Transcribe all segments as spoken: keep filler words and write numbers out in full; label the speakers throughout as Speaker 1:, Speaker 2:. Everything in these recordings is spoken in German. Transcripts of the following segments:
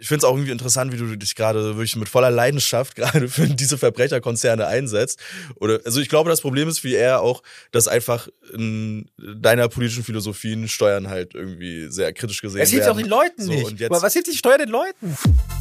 Speaker 1: Ich finde es auch irgendwie interessant, wie du dich gerade wirklich mit voller Leidenschaft gerade für diese Verbrecherkonzerne einsetzt. Oder, also ich glaube, das Problem ist wie eher auch, dass einfach in deiner politischen Philosophien Steuern halt irgendwie sehr kritisch gesehen werden.
Speaker 2: Es hilft auch den Leuten
Speaker 1: so,
Speaker 2: nicht.
Speaker 1: Und jetzt
Speaker 2: Aber was hilft die Steuer den Leuten?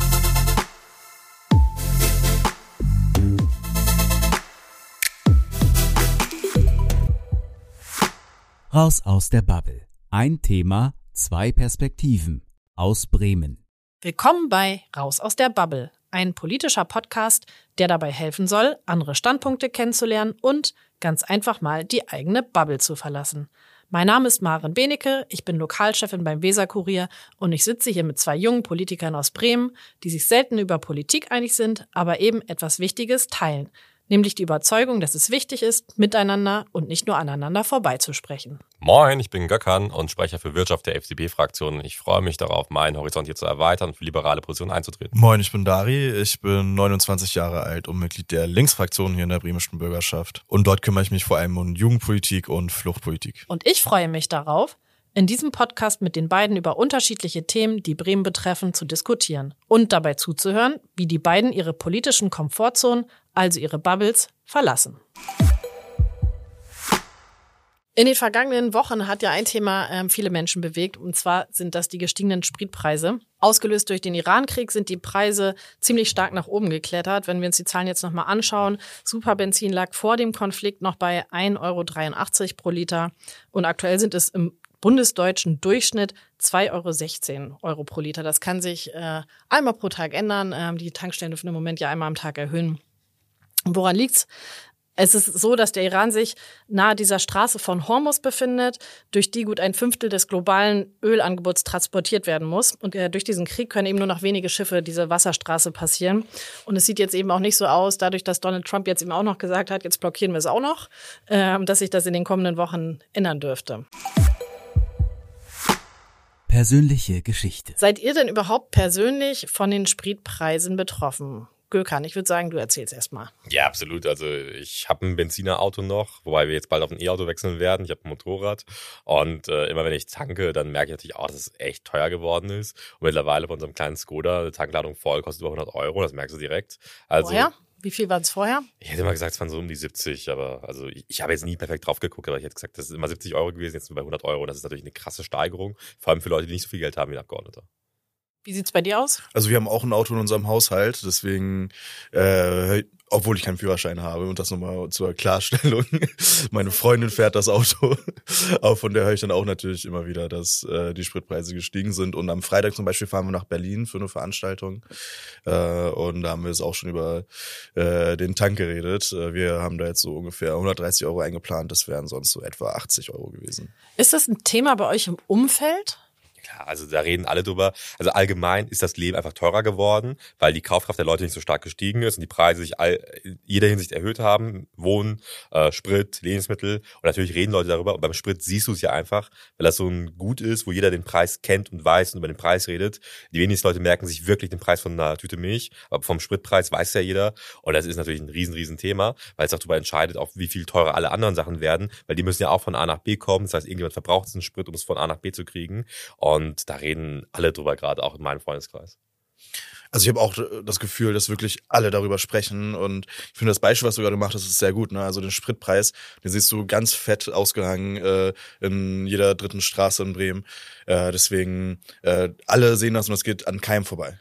Speaker 3: Raus aus der Bubble. Ein Thema, zwei Perspektiven. Aus Bremen.
Speaker 4: Willkommen bei Raus aus der Bubble, ein politischer Podcast, der dabei helfen soll, andere Standpunkte kennenzulernen und ganz einfach mal die eigene Bubble zu verlassen. Mein Name ist Maren Benecke, ich bin Lokalchefin beim Weser-Kurier und ich sitze hier mit zwei jungen Politikern aus Bremen, die sich selten über Politik einig sind, aber eben etwas Wichtiges teilen, nämlich die Überzeugung, dass es wichtig ist, miteinander und nicht nur aneinander vorbeizusprechen.
Speaker 5: Moin, ich bin Gökhan und Sprecher für Wirtschaft der F D P-Fraktion. Ich freue mich darauf, meinen Horizont hier zu erweitern und für liberale Positionen einzutreten.
Speaker 1: Moin, ich bin Dari, ich bin neunundzwanzig Jahre alt und Mitglied der Linksfraktion hier in der bremischen Bürgerschaft. Und dort kümmere ich mich vor allem um Jugendpolitik und Fluchtpolitik.
Speaker 4: Und ich freue mich darauf, in diesem Podcast mit den beiden über unterschiedliche Themen, die Bremen betreffen, zu diskutieren und dabei zuzuhören, wie die beiden ihre politischen Komfortzonen, also ihre Bubbles, verlassen. In den vergangenen Wochen hat ja ein Thema ähm, viele Menschen bewegt, und zwar sind das die gestiegenen Spritpreise. Ausgelöst durch den Iran-Krieg sind die Preise ziemlich stark nach oben geklettert. Wenn wir uns die Zahlen jetzt nochmal anschauen, Superbenzin lag vor dem Konflikt noch bei ein Euro dreiundachtzig pro Liter und aktuell sind es im bundesdeutschen Durchschnitt zwei Euro sechzehn Euro pro Liter. Das kann sich äh, einmal pro Tag ändern. Ähm, die Tankstellen dürfen im Moment ja einmal am Tag erhöhen. Und woran liegt's? Es ist so, dass der Iran sich nahe dieser Straße von Hormuz befindet, durch die gut ein Fünftel des globalen Ölangebots transportiert werden muss. Und äh, durch diesen Krieg können eben nur noch wenige Schiffe diese Wasserstraße passieren. Und es sieht jetzt eben auch nicht so aus, dadurch, dass Donald Trump jetzt eben auch noch gesagt hat, jetzt blockieren wir es auch noch, äh, dass sich das in den kommenden Wochen ändern dürfte.
Speaker 3: Persönliche Geschichte.
Speaker 4: Seid ihr denn überhaupt persönlich von den Spritpreisen betroffen? Gökhan, ich würde sagen, du erzählst erst mal.
Speaker 5: Ja, absolut. Also ich habe ein Benzinerauto noch, wobei wir jetzt bald auf ein E-Auto wechseln werden. Ich habe ein Motorrad und äh, immer wenn ich tanke, dann merke ich natürlich auch, dass es echt teuer geworden ist. Und mittlerweile von unserem kleinen Skoda, eine Tankladung voll, kostet über hundert Euro, das merkst du direkt. Also,
Speaker 4: vorher? Wie viel war es vorher?
Speaker 5: Ich hätte mal gesagt, es waren so um die siebzig, aber also ich, ich habe jetzt nie perfekt drauf geguckt, aber ich hätte gesagt, das ist immer siebzig Euro gewesen, jetzt sind wir bei hundert Euro. Das ist natürlich eine krasse Steigerung, vor allem für Leute, die nicht so viel Geld haben wie ein Abgeordneter.
Speaker 4: Wie sieht's bei dir aus?
Speaker 1: Also wir haben auch ein Auto in unserem Haushalt, deswegen, äh, obwohl ich keinen Führerschein habe, und das nochmal zur Klarstellung, meine Freundin fährt das Auto, aber von der höre ich dann auch natürlich immer wieder, dass äh, die Spritpreise gestiegen sind. Und am Freitag zum Beispiel fahren wir nach Berlin für eine Veranstaltung äh, und da haben wir jetzt auch schon über äh, den Tank geredet. Wir haben da jetzt so ungefähr hundertdreißig Euro eingeplant, das wären sonst so etwa achtzig Euro gewesen.
Speaker 4: Ist das ein Thema bei euch im Umfeld?
Speaker 5: Ja, also da reden alle drüber. Also allgemein ist das Leben einfach teurer geworden, weil die Kaufkraft der Leute nicht so stark gestiegen ist und die Preise sich all, in jeder Hinsicht erhöht haben. Wohnen, äh, Sprit, Lebensmittel. Und natürlich reden Leute darüber. Und beim Sprit siehst du es ja einfach, weil das so ein Gut ist, wo jeder den Preis kennt und weiß und über den Preis redet. Die wenigsten Leute merken sich wirklich den Preis von einer Tüte Milch. Aber vom Spritpreis weiß ja jeder. Und das ist natürlich ein riesen, riesen Thema, weil es auch darüber entscheidet, auch wie viel teurer alle anderen Sachen werden. Weil die müssen ja auch von A nach B kommen. Das heißt, irgendjemand verbraucht diesen Sprit, um es von A nach B zu kriegen. Und Und da reden alle drüber, gerade auch in meinem Freundeskreis.
Speaker 1: Also ich habe auch das Gefühl, dass wirklich alle darüber sprechen und ich finde das Beispiel, was du gerade gemacht hast, ist sehr gut. Ne? Also den Spritpreis, den siehst du ganz fett ausgehangen äh, in jeder dritten Straße in Bremen. Äh, deswegen, äh, alle sehen das und es geht an keinem vorbei.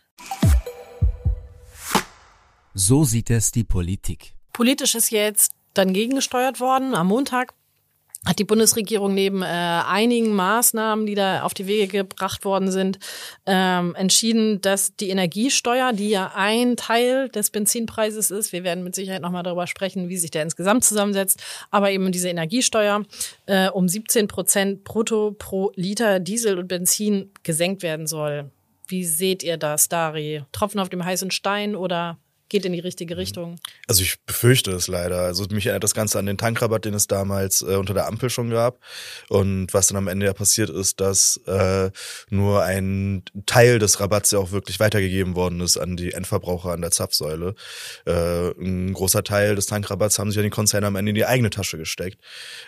Speaker 3: So sieht es die Politik.
Speaker 4: Politisch ist jetzt dann gegengesteuert worden. Am Montag hat die Bundesregierung neben äh, einigen Maßnahmen, die da auf die Wege gebracht worden sind, ähm, entschieden, dass die Energiesteuer, die ja ein Teil des Benzinpreises ist, wir werden mit Sicherheit nochmal darüber sprechen, wie sich der insgesamt zusammensetzt, aber eben diese Energiesteuer äh, um siebzehn Prozent brutto pro Liter Diesel und Benzin gesenkt werden soll. Wie seht ihr das, Dari? Tropfen auf dem heißen Stein oder geht in die richtige Richtung.
Speaker 1: Also ich befürchte es leider. Also mich erinnert das Ganze an den Tankrabatt, den es damals äh, unter der Ampel schon gab. Und was dann am Ende ja passiert ist, dass äh, nur ein Teil des Rabatts ja auch wirklich weitergegeben worden ist an die Endverbraucher an der Zapfsäule. Äh, ein großer Teil des Tankrabatts haben sich ja die Konzerne am Ende in die eigene Tasche gesteckt.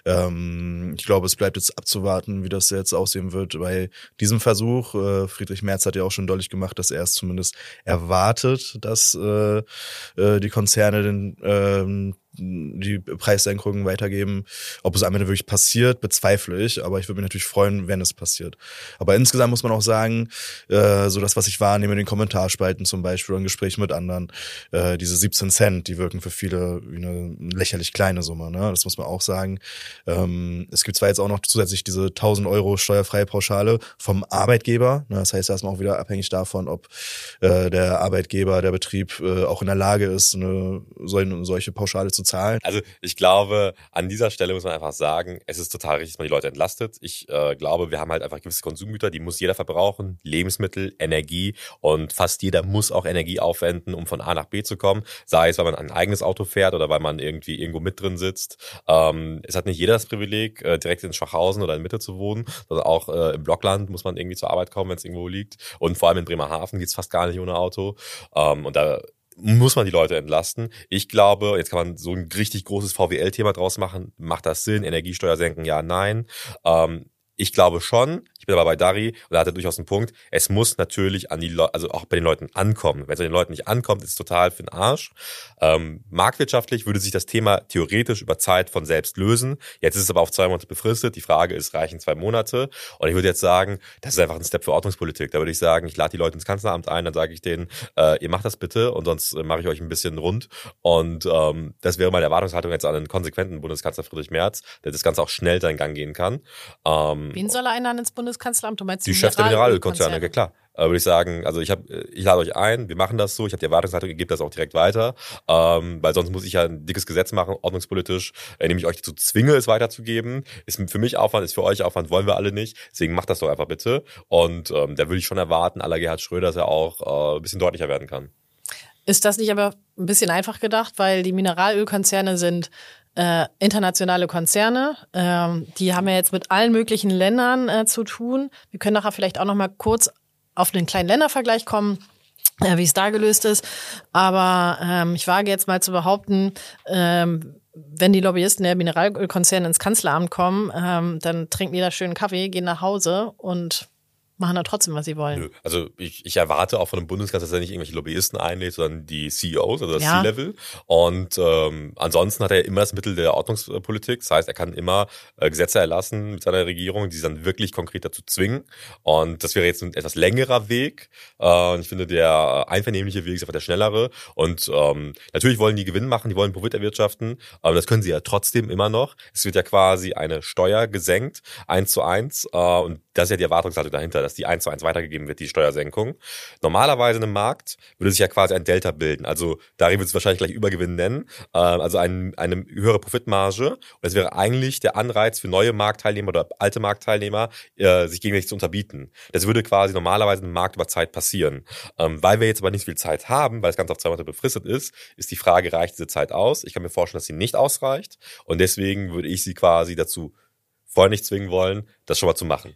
Speaker 1: Ähm, ich glaube, es bleibt jetzt abzuwarten, wie das jetzt aussehen wird bei diesem Versuch. Äh, Friedrich Merz hat ja auch schon deutlich gemacht, dass er es zumindest erwartet, dass äh, die Konzerne den, ähm, die Preissenkungen weitergeben. Ob es am Ende wirklich passiert, bezweifle ich, aber ich würde mich natürlich freuen, wenn es passiert. Aber insgesamt muss man auch sagen, äh, so das, was ich wahrnehme in den Kommentarspalten zum Beispiel, in Gesprächen mit anderen, äh, diese siebzehn Cent, die wirken für viele wie eine lächerlich kleine Summe, ne? Das muss man auch sagen. Ähm, es gibt zwar jetzt auch noch zusätzlich diese tausend Euro steuerfreie Pauschale vom Arbeitgeber, ne? Das heißt, da ist man auch wieder abhängig davon, ob äh, der Arbeitgeber, der Betrieb äh, auch in der Lage ist, eine, so eine solche Pauschale zu zahlen.
Speaker 5: Also ich glaube, an dieser Stelle muss man einfach sagen, es ist total richtig, dass man die Leute entlastet. Ich äh, glaube, wir haben halt einfach gewisse Konsumgüter, die muss jeder verbrauchen. Lebensmittel, Energie, und fast jeder muss auch Energie aufwenden, um von A nach B zu kommen. Sei es, weil man ein eigenes Auto fährt oder weil man irgendwie irgendwo mit drin sitzt. Ähm, es hat nicht jeder das Privileg, äh, direkt in Schwachhausen oder in Mitte zu wohnen, sondern auch äh, im Blockland muss man irgendwie zur Arbeit kommen, wenn es irgendwo liegt. Und vor allem in Bremerhaven geht's fast gar nicht ohne Auto. Ähm, und da muss man die Leute entlasten. Ich glaube, jetzt kann man so ein richtig großes V W L-Thema draus machen. Macht das Sinn? Energiesteuer senken? Ja, nein. Ähm, ich glaube schon. Ich bin aber bei Dari und da hat er durchaus einen Punkt. Es muss natürlich an die Leute, also auch bei den Leuten ankommen. Wenn es bei den Leuten nicht ankommt, ist es total für den Arsch. Ähm, marktwirtschaftlich würde sich das Thema theoretisch über Zeit von selbst lösen. Jetzt ist es aber auf zwei Monate befristet. Die Frage ist, reichen zwei Monate? Und ich würde jetzt sagen, das ist einfach ein Step für Ordnungspolitik. Da würde ich sagen, ich lade die Leute ins Kanzleramt ein, dann sage ich denen, äh, ihr macht das bitte und sonst äh, mache ich euch ein bisschen rund. Und ähm, das wäre meine Erwartungshaltung jetzt an einen konsequenten Bundeskanzler Friedrich Merz, der das Ganze auch schnell seinen Gang gehen kann. Ähm,
Speaker 4: Wen soll er einladen ins Bundeskanzleramt? Du meinst
Speaker 5: die Chefs der Mineralölkonzerne, ja klar. Äh, würde ich sagen, also ich habe, ich lade euch ein, wir machen das so, ich habe die Erwartungshaltung, ihr gebt das auch direkt weiter, ähm, weil sonst muss ich ja ein dickes Gesetz machen, ordnungspolitisch, äh, indem ich euch dazu zwinge, es weiterzugeben. Ist für mich Aufwand, ist für euch Aufwand, wollen wir alle nicht. Deswegen macht das doch einfach bitte. Und ähm, da würde ich schon erwarten, à la Gerhard Schröder, dass er auch äh, ein bisschen deutlicher werden kann.
Speaker 4: Ist das nicht aber ein bisschen einfach gedacht, weil die Mineralölkonzerne sind Äh, internationale Konzerne, ähm, die haben ja jetzt mit allen möglichen Ländern äh, zu tun. Wir können nachher vielleicht auch noch mal kurz auf einen kleinen Ländervergleich kommen, äh, wie es da gelöst ist. Aber ähm, ich wage jetzt mal zu behaupten, ähm, wenn die Lobbyisten der Mineralölkonzerne ins Kanzleramt kommen, ähm, dann trinken die da schön Kaffee, gehen nach Hause und machen dann trotzdem, was sie wollen.
Speaker 5: Nö. Also ich, ich erwarte auch von einem Bundeskanzler, dass er nicht irgendwelche Lobbyisten einlädt, sondern die C E Os, also das
Speaker 4: Ja.
Speaker 5: C-Level. Und ähm, ansonsten hat er immer das Mittel der Ordnungspolitik. Das heißt, er kann immer äh, Gesetze erlassen mit seiner Regierung, die sie dann wirklich konkret dazu zwingen. Und das wäre jetzt ein etwas längerer Weg. Äh, ich finde, der einvernehmliche Weg ist einfach der schnellere. Und ähm, natürlich wollen die Gewinn machen, die wollen Profit erwirtschaften. Aber das können sie ja trotzdem immer noch. Es wird ja quasi eine Steuer gesenkt, eins zu eins. Äh, und das ist ja die Erwartungshaltung dahinter, dass die eins zu eins weitergegeben wird, die Steuersenkung. Normalerweise in einem Markt würde sich ja quasi ein Delta bilden. Also Dari wird es wahrscheinlich gleich Übergewinn nennen, äh, also ein, eine höhere Profitmarge. Und das wäre eigentlich der Anreiz für neue Marktteilnehmer oder alte Marktteilnehmer, äh, sich gegenseitig zu unterbieten. Das würde quasi normalerweise im Markt über Zeit passieren. Ähm, weil wir jetzt aber nicht viel Zeit haben, weil das Ganze auf zwei Monate befristet ist, ist die Frage, reicht diese Zeit aus? Ich kann mir vorstellen, dass sie nicht ausreicht. Und deswegen würde ich sie quasi dazu freundlich zwingen wollen, das schon mal zu machen.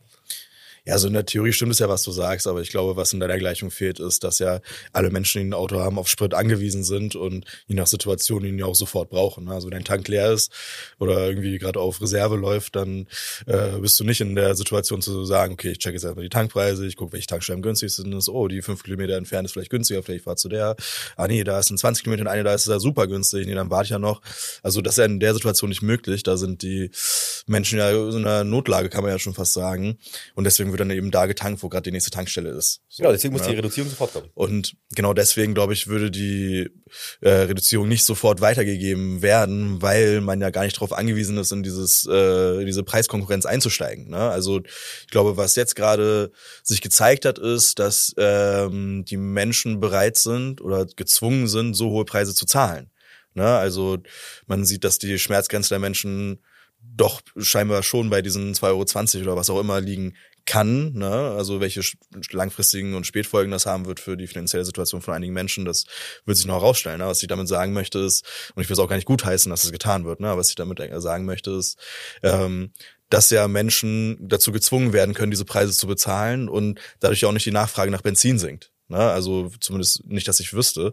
Speaker 1: Ja, so in der Theorie stimmt es ja, was du sagst, aber ich glaube, was in deiner Gleichung fehlt, ist, dass ja alle Menschen, die ein Auto haben, auf Sprit angewiesen sind und je nach Situation ihn ja auch sofort brauchen. Also wenn dein Tank leer ist oder irgendwie gerade auf Reserve läuft, dann äh, bist du nicht in der Situation zu sagen, okay, ich check jetzt erstmal die Tankpreise, ich gucke, welche Tankstellen günstig sind. Oh, die fünf Kilometer entfernt ist vielleicht günstiger, vielleicht fahr zu der. Ah nee, da ist ein zwanzig Kilometer und eine, da ist es ja super günstig. Nee, dann warte ich ja noch. Also das ist ja in der Situation nicht möglich. Da sind die Menschen ja in einer Notlage, kann man ja schon fast sagen. Und deswegen wird dann eben da getankt, wo gerade die nächste Tankstelle ist. So,
Speaker 5: genau, deswegen muss
Speaker 1: ja.
Speaker 5: die Reduzierung sofort kommen.
Speaker 1: Und genau deswegen, glaube ich, würde die äh, Reduzierung nicht sofort weitergegeben werden, weil man ja gar nicht darauf angewiesen ist, in dieses äh, diese Preiskonkurrenz einzusteigen. Ne? Also ich glaube, was jetzt gerade sich gezeigt hat, ist, dass ähm, die Menschen bereit sind oder gezwungen sind, so hohe Preise zu zahlen. Ne? Also man sieht, dass die Schmerzgrenze der Menschen doch scheinbar schon bei diesen zwei Euro zwanzig oder was auch immer liegen kann, ne, also welche langfristigen und Spätfolgen das haben wird für die finanzielle Situation von einigen Menschen, das wird sich noch herausstellen. Ne? Was ich damit sagen möchte ist, und ich will es auch gar nicht gutheißen, dass es getan wird, ne, aber was ich damit sagen möchte ist, ähm, dass ja Menschen dazu gezwungen werden können, diese Preise zu bezahlen und dadurch auch nicht die Nachfrage nach Benzin sinkt. Ne? Also zumindest nicht, dass ich wüsste.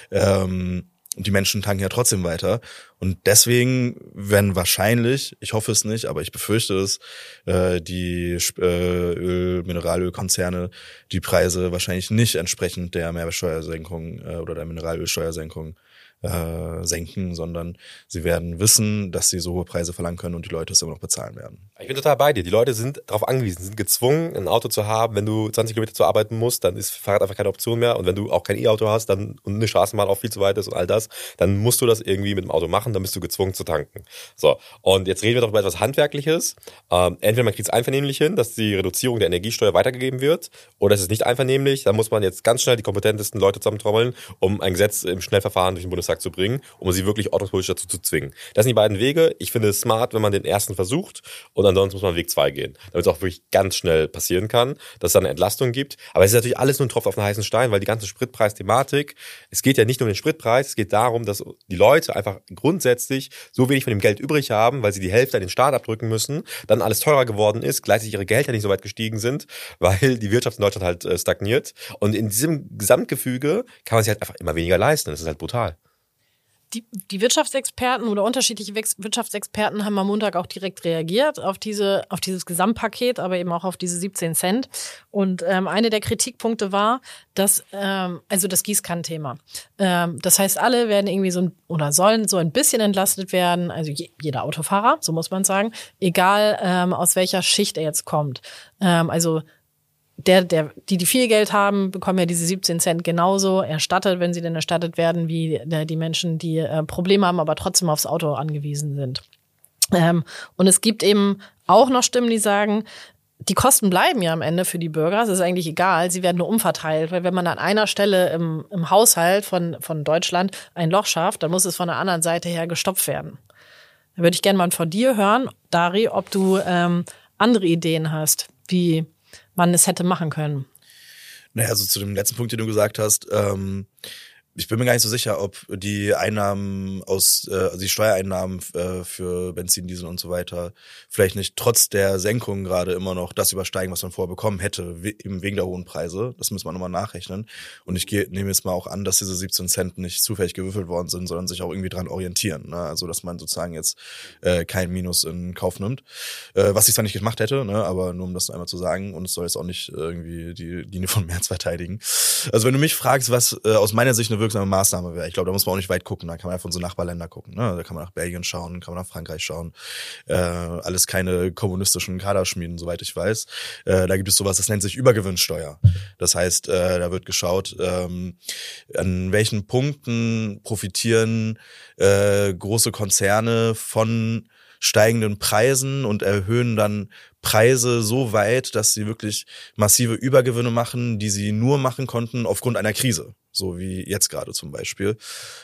Speaker 1: Ähm, Und die Menschen tanken ja trotzdem weiter. Und deswegen werden wahrscheinlich, ich hoffe es nicht, aber ich befürchte es, äh, die äh, Öl-, Mineralölkonzerne die Preise wahrscheinlich nicht entsprechend der Mehrwertsteuersenkung äh, oder der Mineralölsteuersenkung äh, senken, sondern sie werden wissen, dass sie so hohe Preise verlangen können und die Leute es immer noch bezahlen werden.
Speaker 5: Ich bin total bei dir. Die Leute sind darauf angewiesen, sind gezwungen, ein Auto zu haben. Wenn du zwanzig Kilometer zu arbeiten musst, dann ist Fahrrad einfach keine Option mehr. Und wenn du auch kein E-Auto hast dann und eine Straßenbahn auch viel zu weit ist und all das, dann musst du das irgendwie mit dem Auto machen, dann bist du gezwungen zu tanken. So, und jetzt reden wir doch über etwas Handwerkliches. Ähm, entweder man kriegt es einvernehmlich hin, dass die Reduzierung der Energiesteuer weitergegeben wird, oder es ist nicht einvernehmlich. Dann muss man jetzt ganz schnell die kompetentesten Leute zusammentrommeln, um ein Gesetz im Schnellverfahren durch den Bundestag zu bringen, um sie wirklich ordnungspolitisch dazu zu zwingen. Das sind die beiden Wege. Ich finde es smart, wenn man den ersten versucht, und ansonsten muss man Weg zwei gehen, damit es auch wirklich ganz schnell passieren kann, dass es dann eine Entlastung gibt. Aber es ist natürlich alles nur ein Tropfen auf den heißen Stein, weil die ganze Spritpreisthematik, es geht ja nicht nur um den Spritpreis, es geht darum, dass die Leute einfach grundsätzlich so wenig von dem Geld übrig haben, weil sie die Hälfte an den Staat abdrücken müssen, dann alles teurer geworden ist, gleichzeitig ihre Gehälter nicht so weit gestiegen sind, weil die Wirtschaft in Deutschland halt äh, stagniert. Und in diesem Gesamtgefüge kann man sich halt einfach immer weniger leisten. Das ist halt brutal.
Speaker 4: Die, die Wirtschaftsexperten oder unterschiedliche Wirtschaftsexperten haben am Montag auch direkt reagiert auf diese, auf dieses Gesamtpaket, aber eben auch auf diese siebzehn Cent. Und ähm, eine der Kritikpunkte war, dass, ähm, also das Gießkannenthema. Ähm, das heißt, alle werden irgendwie so ein, oder sollen so ein bisschen entlastet werden, also je, jeder Autofahrer, so muss man sagen, egal ähm, aus welcher Schicht er jetzt kommt. Ähm, also Der, der, die, die viel Geld haben, bekommen ja diese siebzehn Cent genauso erstattet, wenn sie denn erstattet werden, wie die Menschen, die äh, Probleme haben, aber trotzdem aufs Auto angewiesen sind. Ähm, und es gibt eben auch noch Stimmen, die sagen, die Kosten bleiben ja am Ende für die Bürger, es ist eigentlich egal, sie werden nur umverteilt, weil wenn man an einer Stelle im, im Haushalt von, von Deutschland ein Loch schafft, dann muss es von der anderen Seite her gestopft werden. Da würde ich gerne mal von dir hören, Dari, ob du ähm, andere Ideen hast, wie man es hätte machen können.
Speaker 1: Naja, also zu dem letzten Punkt, den du gesagt hast, ähm, ich bin mir gar nicht so sicher, ob die Einnahmen aus, äh, also die Steuereinnahmen äh, für Benzin, Diesel und so weiter vielleicht nicht trotz der Senkung gerade immer noch das übersteigen, was man vorher bekommen hätte, we- eben wegen der hohen Preise. Das müssen wir nochmal nachrechnen. Und ich gehe, nehme jetzt mal auch an, dass diese siebzehn Cent nicht zufällig gewürfelt worden sind, sondern sich auch irgendwie dran orientieren. Ne? Also, dass man sozusagen jetzt äh, kein Minus in Kauf nimmt. Äh, was ich zwar nicht gemacht hätte, ne? Aber nur um das einmal zu sagen. Und es soll jetzt auch nicht irgendwie die Linie von Merz verteidigen. Also, wenn du mich fragst, was äh, aus meiner Sicht eine wirksame Maßnahme wäre. Ich glaube, da muss man auch nicht weit gucken. Da kann man einfach in so Nachbarländer gucken. Ne? Da kann man nach Belgien schauen, kann man nach Frankreich schauen. Äh, alles keine kommunistischen Kaderschmieden, soweit ich weiß. Äh, da gibt es sowas, das nennt sich Übergewinnsteuer. Das heißt, äh, da wird geschaut, ähm, an welchen Punkten profitieren äh, große Konzerne von steigenden Preisen und erhöhen dann Preise so weit, dass sie wirklich massive Übergewinne machen, die sie nur machen konnten aufgrund einer Krise. So wie jetzt gerade zum Beispiel.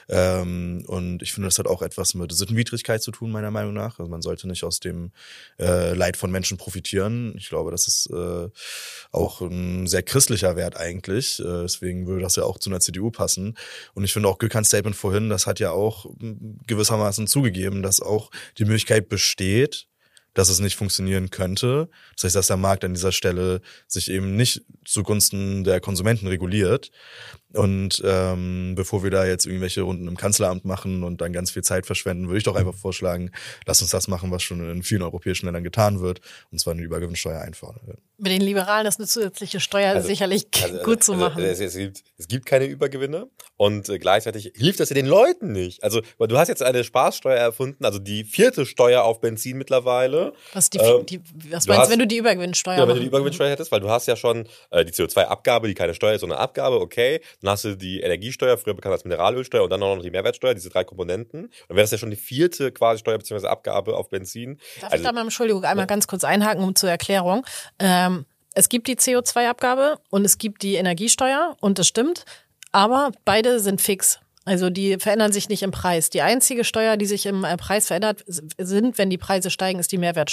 Speaker 1: Ähm, und ich finde, das hat auch etwas mit Sittenwidrigkeit zu tun, meiner Meinung nach. Also man sollte nicht aus dem äh, Leid von Menschen profitieren. Ich glaube, das ist äh, auch ein sehr christlicher Wert eigentlich. Äh, deswegen würde das ja auch zu einer C D U passen. Und ich finde auch Gülkans Statement vorhin, das hat ja auch gewissermaßen zugegeben, dass auch die Möglichkeit besteht, dass es nicht funktionieren könnte. Das heißt, dass der Markt an dieser Stelle sich eben nicht zugunsten der Konsumenten reguliert. Und ähm, bevor wir da jetzt irgendwelche Runden im Kanzleramt machen und dann ganz viel Zeit verschwenden, würde ich doch einfach vorschlagen, lass uns das machen, was schon in vielen europäischen Ländern getan wird, und zwar eine Übergewinnsteuer einführen.
Speaker 4: Mit den Liberalen ist eine zusätzliche Steuer
Speaker 5: Also,
Speaker 4: sicherlich
Speaker 5: also,
Speaker 4: gut zu
Speaker 5: also,
Speaker 4: machen.
Speaker 5: Es, es, gibt, es gibt keine Übergewinne und äh, gleichzeitig hilft das ja den Leuten nicht. Also weil du hast jetzt eine Spaßsteuer erfunden, also die vierte Steuer auf Benzin mittlerweile.
Speaker 4: Was, die,
Speaker 5: Ähm,
Speaker 4: die, was
Speaker 5: du
Speaker 4: meinst
Speaker 5: hast-
Speaker 4: du, wenn du die Übergewinnsteuer
Speaker 5: Ja, wenn du
Speaker 4: machst?
Speaker 5: die Übergewinnsteuer hättest, weil du hast ja schon äh, die C O zwei Abgabe, die keine Steuer ist, sondern Abgabe, okay. Dann hast du die Energiesteuer, früher bekannt als Mineralölsteuer, und dann auch noch die Mehrwertsteuer, diese drei Komponenten. Dann wäre das ja schon die vierte quasi Steuer bzw. Abgabe auf Benzin.
Speaker 4: Darf
Speaker 5: Also-
Speaker 4: ich da mal, Entschuldigung, einmal ganz kurz einhaken, um zur Erklärung. Ähm, es gibt die C O zwei Abgabe und es gibt die Energiesteuer, und das stimmt, aber beide sind fix. Also die verändern sich nicht im Preis. Die einzige Steuer, die sich im äh, Preis verändert, sind, wenn die Preise steigen, ist die Mehrwertsteuer.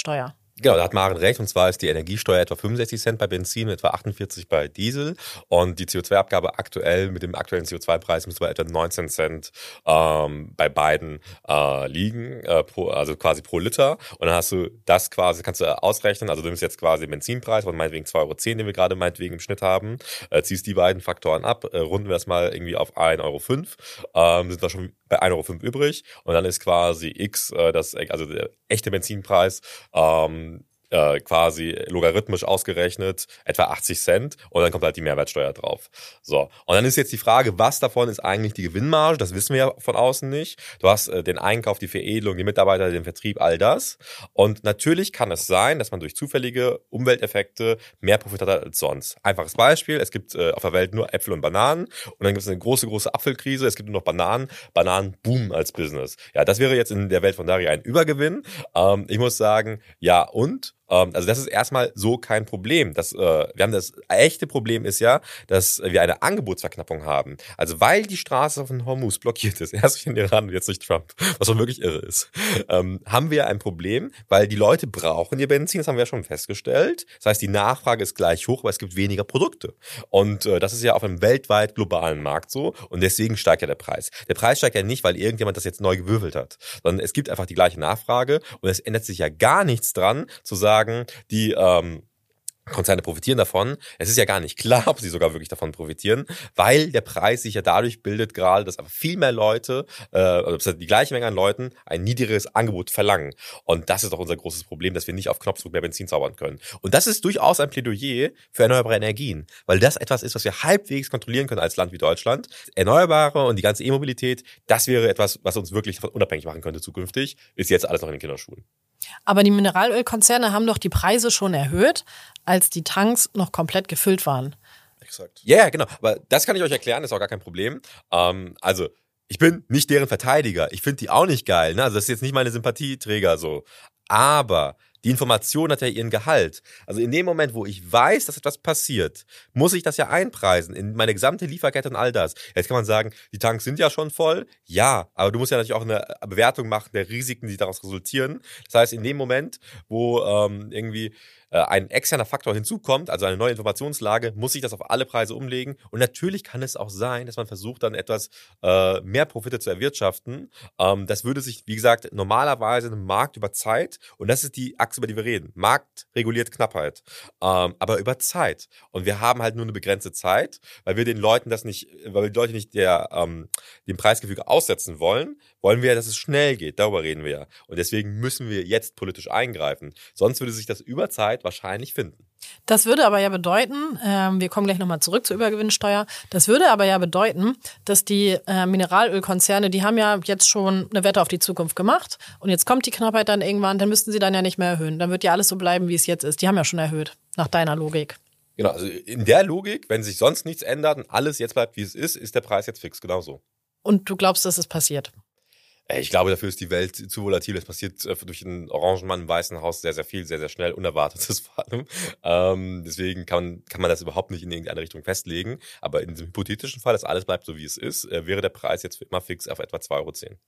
Speaker 5: Genau, da hat Maren recht, und zwar ist die Energiesteuer etwa fünfundsechzig Cent bei Benzin, etwa achtundvierzig bei Diesel, und die C O zwei Abgabe aktuell mit dem aktuellen C O zwei Preis müsste bei etwa neunzehn Cent ähm, bei beiden äh, liegen, äh, pro, also quasi pro Liter, und dann hast du das quasi, kannst du ausrechnen, also du nimmst jetzt quasi den Benzinpreis von meinetwegen zwei Euro zehn, den wir gerade meinetwegen im Schnitt haben, äh, ziehst die beiden Faktoren ab, äh, runden wir das mal irgendwie auf ein Euro fünf, ähm, sind wir schon bei ein Euro fünf übrig, und dann ist quasi X, äh, das, also der echte Benzinpreis, ähm, Äh, quasi logarithmisch ausgerechnet etwa achtzig Cent, und dann kommt halt die Mehrwertsteuer drauf. So, und dann ist jetzt die Frage, was davon ist eigentlich die Gewinnmarge? Das wissen wir ja von außen nicht. Du hast äh, den Einkauf, die Veredelung, die Mitarbeiter, den Vertrieb, all das. Und natürlich kann es sein, dass man durch zufällige Umwelteffekte mehr Profit hat als sonst. Einfaches Beispiel, es gibt äh, auf der Welt nur Äpfel und Bananen, und dann gibt es eine große, große Apfelkrise, es gibt nur noch Bananen, Bananen boomen als Business. Ja, das wäre jetzt in der Welt von Daria ein Übergewinn. Ähm, ich muss sagen, ja, und also das ist erstmal so kein Problem. Das, äh, wir haben das echte Problem ist ja, dass wir eine Angebotsverknappung haben. Also weil die Straße von Hormuz blockiert ist, erst durch den Iran und jetzt durch Trump, was schon wirklich irre ist, ähm, haben wir ein Problem, weil die Leute brauchen ihr Benzin, das haben wir ja schon festgestellt. Das heißt, die Nachfrage ist gleich hoch, aber es gibt weniger Produkte. Und äh, das ist ja auf einem weltweit globalen Markt so, und deswegen steigt ja der Preis. Der Preis steigt ja nicht, weil irgendjemand das jetzt neu gewürfelt hat, sondern es gibt einfach die gleiche Nachfrage, und es ändert sich ja gar nichts dran, zu sagen, die ähm, Konzerne profitieren davon. Es ist ja gar nicht klar, ob sie sogar wirklich davon profitieren, weil der Preis sich ja dadurch bildet gerade, dass aber viel mehr Leute, äh, also die gleiche Menge an Leuten, ein niedrigeres Angebot verlangen. Und das ist doch unser großes Problem, dass wir nicht auf Knopfdruck mehr Benzin zaubern können. Und das ist durchaus ein Plädoyer für erneuerbare Energien, weil das etwas ist, was wir halbwegs kontrollieren können als Land wie Deutschland. Erneuerbare und die ganze E-Mobilität, das wäre etwas, was uns wirklich davon unabhängig machen könnte zukünftig, ist jetzt alles noch in den Kinderschuhen.
Speaker 4: Aber die Mineralölkonzerne haben doch die Preise schon erhöht, als die Tanks noch komplett gefüllt waren.
Speaker 1: Exakt.
Speaker 5: Ja, yeah, genau. Aber das kann ich euch erklären, ist auch gar kein Problem. Ähm, also, ich bin nicht deren Verteidiger. Ich finde die auch nicht geil. Ne? Also, das ist jetzt nicht meine Sympathieträger so. Aber die Information hat ja ihren Gehalt. Also in dem Moment, wo ich weiß, dass etwas passiert, muss ich das ja einpreisen in meine gesamte Lieferkette und all das. Jetzt kann man sagen, die Tanks sind ja schon voll. Ja, aber du musst ja natürlich auch eine Bewertung machen der Risiken, die daraus resultieren. Das heißt, in dem Moment, wo ähm, irgendwie ein externer Faktor hinzukommt, also eine neue Informationslage, muss ich das auf alle Preise umlegen. Und natürlich kann es auch sein, dass man versucht, dann etwas äh, mehr Profite zu erwirtschaften. Ähm, das würde sich, wie gesagt, normalerweise im Markt über Zeit, und das ist die Achse, über die wir reden, Markt reguliert Knappheit, ähm, aber über Zeit. Und wir haben halt nur eine begrenzte Zeit, weil wir den Leuten das nicht, weil wir die Leute nicht der, ähm, dem Preisgefüge aussetzen wollen, wollen wir ja, dass es schnell geht. Darüber reden wir ja. Und deswegen müssen wir jetzt politisch eingreifen. Sonst würde sich das über Zeit wahrscheinlich finden.
Speaker 4: Das würde aber ja bedeuten, äh, wir kommen gleich nochmal zurück zur Übergewinnsteuer, das würde aber ja bedeuten, dass die äh, Mineralölkonzerne, die haben ja jetzt schon eine Wette auf die Zukunft gemacht, und jetzt kommt die Knappheit dann irgendwann, dann müssten sie dann ja nicht mehr erhöhen. Dann wird ja alles so bleiben, wie es jetzt ist. Die haben ja schon erhöht, nach deiner Logik.
Speaker 5: Genau, also in der Logik, wenn sich sonst nichts ändert und alles jetzt bleibt, wie es ist, ist der Preis jetzt fix, genau so.
Speaker 4: Und du glaubst, dass es passiert?
Speaker 5: Ich glaube, dafür ist die Welt zu volatil. Es passiert durch einen Orangenmann im Weißen Haus sehr, sehr viel, sehr, sehr schnell, Unerwartetes vor allem. Ähm, deswegen kann, kann man das überhaupt nicht in irgendeine Richtung festlegen. Aber in diesem hypothetischen Fall, dass alles bleibt so, wie es ist, äh, wäre der Preis jetzt immer fix auf etwa zwei Euro zehn.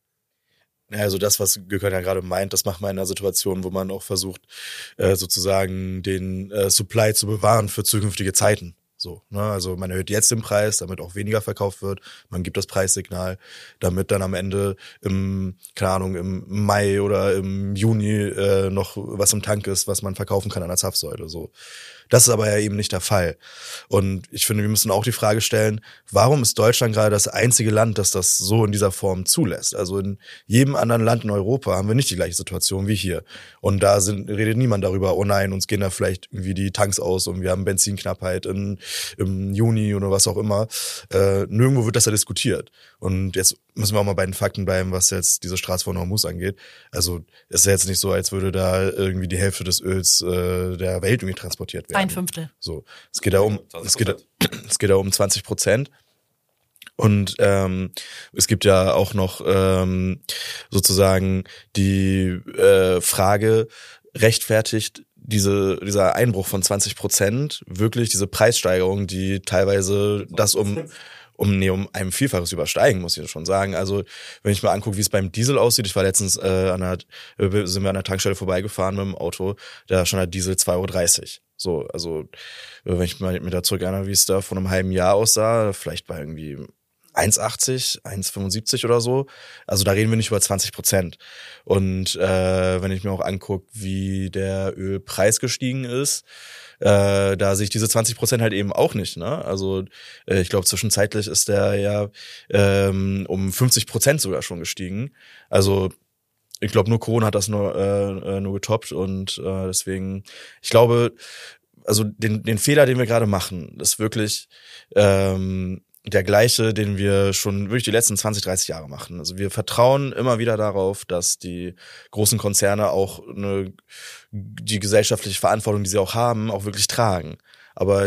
Speaker 1: Also das, was Gökhan ja gerade meint, das macht man in einer Situation, wo man auch versucht, äh, sozusagen den äh, Supply zu bewahren für zukünftige Zeiten. So, ne? Also man erhöht jetzt den Preis, damit auch weniger verkauft wird. Man gibt das Preissignal, damit dann am Ende im, keine Ahnung, im Mai oder im Juni äh, noch was im Tank ist, was man verkaufen kann an der Zapfsäule. So. Das ist aber ja eben nicht der Fall. Und ich finde, wir müssen auch die Frage stellen, warum ist Deutschland gerade das einzige Land, das das so in dieser Form zulässt? Also in jedem anderen Land in Europa haben wir nicht die gleiche Situation wie hier. Und da sind, redet niemand darüber, oh nein, uns gehen da vielleicht irgendwie die Tanks aus und wir haben Benzinknappheit in, im Juni oder was auch immer. Äh, nirgendwo wird das ja diskutiert. Und jetzt müssen wir auch mal bei den Fakten bleiben, was jetzt diese Straße von Hormuz angeht. Also es ist ja jetzt nicht so, als würde da irgendwie die Hälfte des Öls äh, der Welt irgendwie transportiert werden.
Speaker 4: Ein Fünftel.
Speaker 1: So, es geht da um, es geht, es geht da um zwanzig Prozent. Und ähm, es gibt ja auch noch ähm, sozusagen die äh, Frage, rechtfertigt diese dieser Einbruch von zwanzig Prozent wirklich diese Preissteigerung, die teilweise das um um, nee, um einem Vielfaches übersteigen, muss ich schon sagen. Also wenn ich mal angucke, wie es beim Diesel aussieht, ich war letztens äh, an der, äh, sind wir an der Tankstelle vorbeigefahren mit dem Auto, da stand der Diesel zwei Euro dreißig. So, also wenn ich mal mir da zurück erinnere, wie es da vor einem halben Jahr aussah, vielleicht bei irgendwie eins achtzig, eins fünfundsiebzig oder so. Also da reden wir nicht über zwanzig Prozent. Und äh, wenn ich mir auch angucke, wie der Ölpreis gestiegen ist, äh, da sehe ich diese zwanzig Prozent halt eben auch nicht. Ne? Also äh, ich glaube, zwischenzeitlich ist der ja ähm, um fünfzig Prozent sogar schon gestiegen. Also ich glaube, nur Corona hat das nur äh, nur getoppt. Und äh, deswegen, ich glaube, also den, den Fehler, den wir gerade machen, ist wirklich ähm, der gleiche, den wir schon wirklich die letzten zwanzig, dreißig Jahre machen. Also wir vertrauen immer wieder darauf, dass die großen Konzerne auch eine, die gesellschaftliche Verantwortung, die sie auch haben, auch wirklich tragen. Aber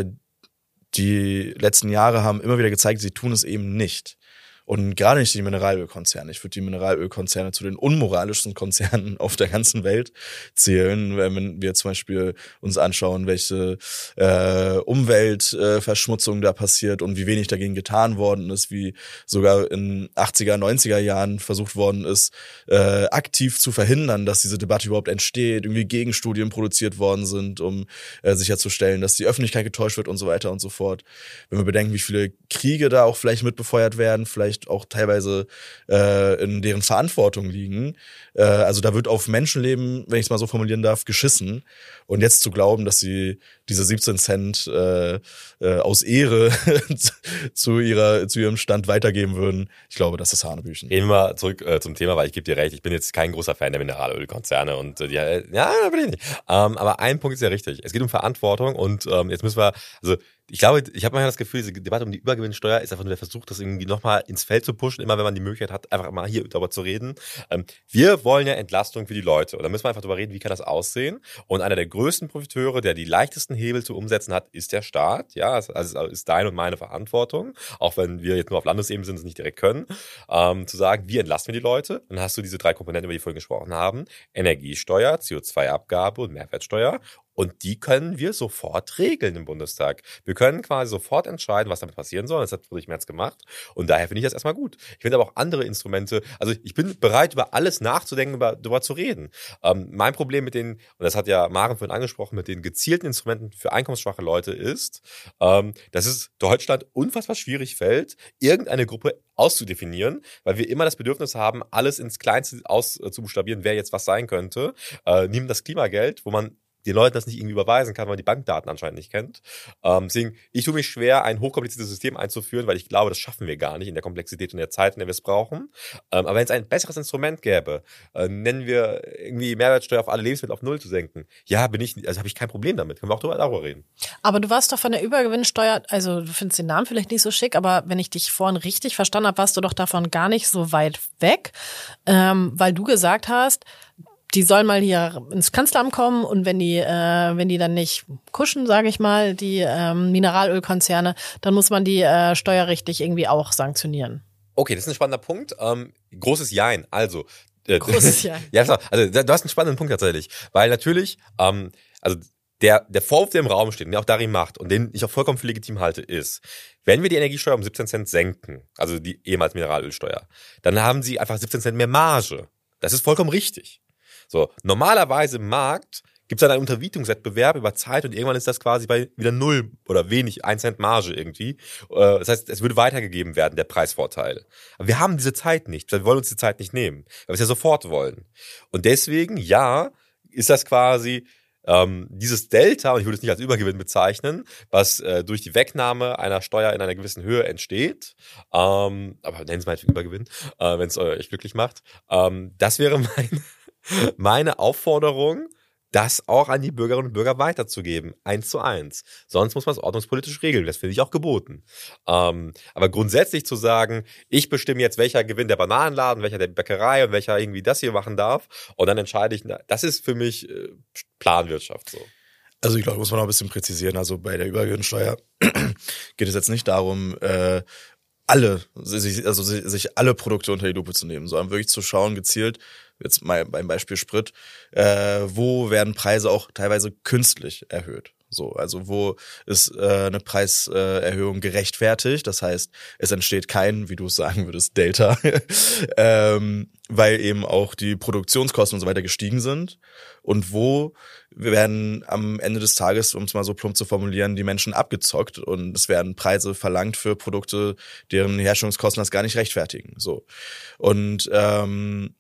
Speaker 1: die letzten Jahre haben immer wieder gezeigt, sie tun es eben nicht. Und gerade nicht die Mineralölkonzerne. Ich würde die Mineralölkonzerne zu den unmoralischsten Konzernen auf der ganzen Welt zählen, wenn wir zum Beispiel uns anschauen, welche äh, Umweltverschmutzung äh, da passiert und wie wenig dagegen getan worden ist, wie sogar in achtziger, neunziger Jahren versucht worden ist, äh, aktiv zu verhindern, dass diese Debatte überhaupt entsteht, irgendwie Gegenstudien produziert worden sind, um äh, sicherzustellen, dass die Öffentlichkeit getäuscht wird und so weiter und so fort. Wenn wir bedenken, wie viele Kriege da auch vielleicht mitbefeuert werden, vielleicht auch teilweise äh, in deren Verantwortung liegen. Äh, also da wird auf Menschenleben, wenn ich es mal so formulieren darf, geschissen. Und jetzt zu glauben, dass sie diese siebzehn Cent äh, äh, aus Ehre zu ihrer zu ihrem Stand weitergeben würden, ich glaube, das ist Hanebüchen.
Speaker 5: Gehen wir mal zurück äh, zum Thema, weil ich gebe dir recht, ich bin jetzt kein großer Fan der Mineralölkonzerne und äh, die, äh, ja, bin ich nicht. Ähm, aber ein Punkt ist ja richtig. Es geht um Verantwortung und ähm, jetzt müssen wir, also ich glaube, ich habe manchmal das Gefühl, diese Debatte um die Übergewinnsteuer ist einfach nur der Versuch, das irgendwie nochmal ins Feld zu pushen, immer wenn man die Möglichkeit hat, einfach mal hier darüber zu reden. Ähm, wir wollen ja Entlastung für die Leute und da müssen wir einfach darüber reden, wie kann das aussehen. Und einer der größten Profiteure, der die leichtesten Hebel zu umsetzen hat, ist der Staat. Ja, also ist deine und meine Verantwortung, auch wenn wir jetzt nur auf Landesebene sind und es nicht direkt können, ähm, zu sagen, wie entlasten wir die Leute. Dann hast du diese drei Komponenten, über die wir vorhin gesprochen haben: Energiesteuer, C O zwei Abgabe und Mehrwertsteuer. Und die können wir sofort regeln im Bundestag. Wir können quasi sofort entscheiden, was damit passieren soll. Das hat Friedrich Merz gemacht. Und daher finde ich das erstmal gut. Ich finde aber auch andere Instrumente, also ich bin bereit, über alles nachzudenken, über, darüber zu reden. Ähm, mein Problem mit den, und das hat ja Maren vorhin angesprochen, mit den gezielten Instrumenten für einkommensschwache Leute ist, ähm, dass es Deutschland unfassbar schwierig fällt, irgendeine Gruppe auszudefinieren, weil wir immer das Bedürfnis haben, alles ins Kleinste auszubuchstabieren, wer jetzt was sein könnte. Äh, nehmen das Klimageld, wo man den Leuten das nicht irgendwie überweisen kann, weil man die Bankdaten anscheinend nicht kennt. Ähm, deswegen, ich tue mich schwer, ein hochkompliziertes System einzuführen, weil ich glaube, das schaffen wir gar nicht in der Komplexität und der Zeit, in der wir es brauchen. Ähm, aber wenn es ein besseres Instrument gäbe, äh, nennen wir irgendwie Mehrwertsteuer auf alle Lebensmittel auf Null zu senken, ja, bin ich, also habe ich kein Problem damit. Können wir auch darüber, darüber reden.
Speaker 4: Aber du warst doch von der Übergewinnsteuer, also du findest den Namen vielleicht nicht so schick, aber wenn ich dich vorhin richtig verstanden habe, warst du doch davon gar nicht so weit weg, ähm, weil du gesagt hast, die sollen mal hier ins Kanzleramt kommen und wenn die, äh, wenn die dann nicht kuschen, sage ich mal, die ähm, Mineralölkonzerne, dann muss man die äh, steuerrechtlich irgendwie auch sanktionieren.
Speaker 5: Okay, das ist ein spannender Punkt. Ähm, großes Jein. Also äh,
Speaker 4: großes Jein.
Speaker 5: Ja, also du hast einen spannenden Punkt tatsächlich, weil natürlich, ähm, also der der Vorwurf, der im Raum steht, und der auch Darin macht und den ich auch vollkommen für legitim halte, ist, wenn wir die Energiesteuer um siebzehn Cent senken, also die ehemals Mineralölsteuer, dann haben sie einfach siebzehn Cent mehr Marge. Das ist vollkommen richtig. So, normalerweise im Markt gibt es dann einen Unterbietungswettbewerb über Zeit und irgendwann ist das quasi bei wieder null oder wenig, ein Cent Marge irgendwie. Das heißt, es würde weitergegeben werden, der Preisvorteil. Aber wir haben diese Zeit nicht, wir wollen uns die Zeit nicht nehmen, weil wir es ja sofort wollen. Und deswegen, ja, ist das quasi ähm, dieses Delta, und ich würde es nicht als Übergewinn bezeichnen, was äh, durch die Wegnahme einer Steuer in einer gewissen Höhe entsteht, ähm, aber nennen Sie mal Übergewinn, äh, wenn es euch glücklich macht, ähm, das wäre mein meine Aufforderung, das auch an die Bürgerinnen und Bürger weiterzugeben, eins zu eins. Sonst muss man es ordnungspolitisch regeln, das finde ich auch geboten. Ähm, aber grundsätzlich zu sagen, ich bestimme jetzt, welcher Gewinn der Bananenladen, welcher der Bäckerei und welcher irgendwie das hier machen darf und dann entscheide ich, das ist für mich äh, Planwirtschaft so.
Speaker 1: Also ich glaube, muss man noch ein bisschen präzisieren. Also bei der Übergewinnsteuer geht es jetzt nicht darum, äh, alle, sich, also sich alle Produkte unter die Lupe zu nehmen, sondern wirklich zu schauen, gezielt, jetzt mal beim Beispiel Sprit, äh, wo werden Preise auch teilweise künstlich erhöht. So, also wo ist äh, eine Preiserhöhung gerechtfertigt? Das heißt, es entsteht kein, wie du es sagen würdest, Delta, ähm, weil eben auch die Produktionskosten und so weiter gestiegen sind. Und wo werden am Ende des Tages, um es mal so plump zu formulieren, die Menschen abgezockt und es werden Preise verlangt für Produkte, deren Herstellungskosten das gar nicht rechtfertigen. So. Und ähm,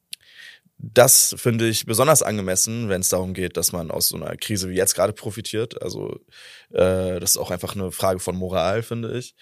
Speaker 1: das finde ich besonders angemessen, wenn es darum geht, dass man aus so einer Krise wie jetzt gerade profitiert. Also äh, das ist auch einfach eine Frage von Moral, finde ich.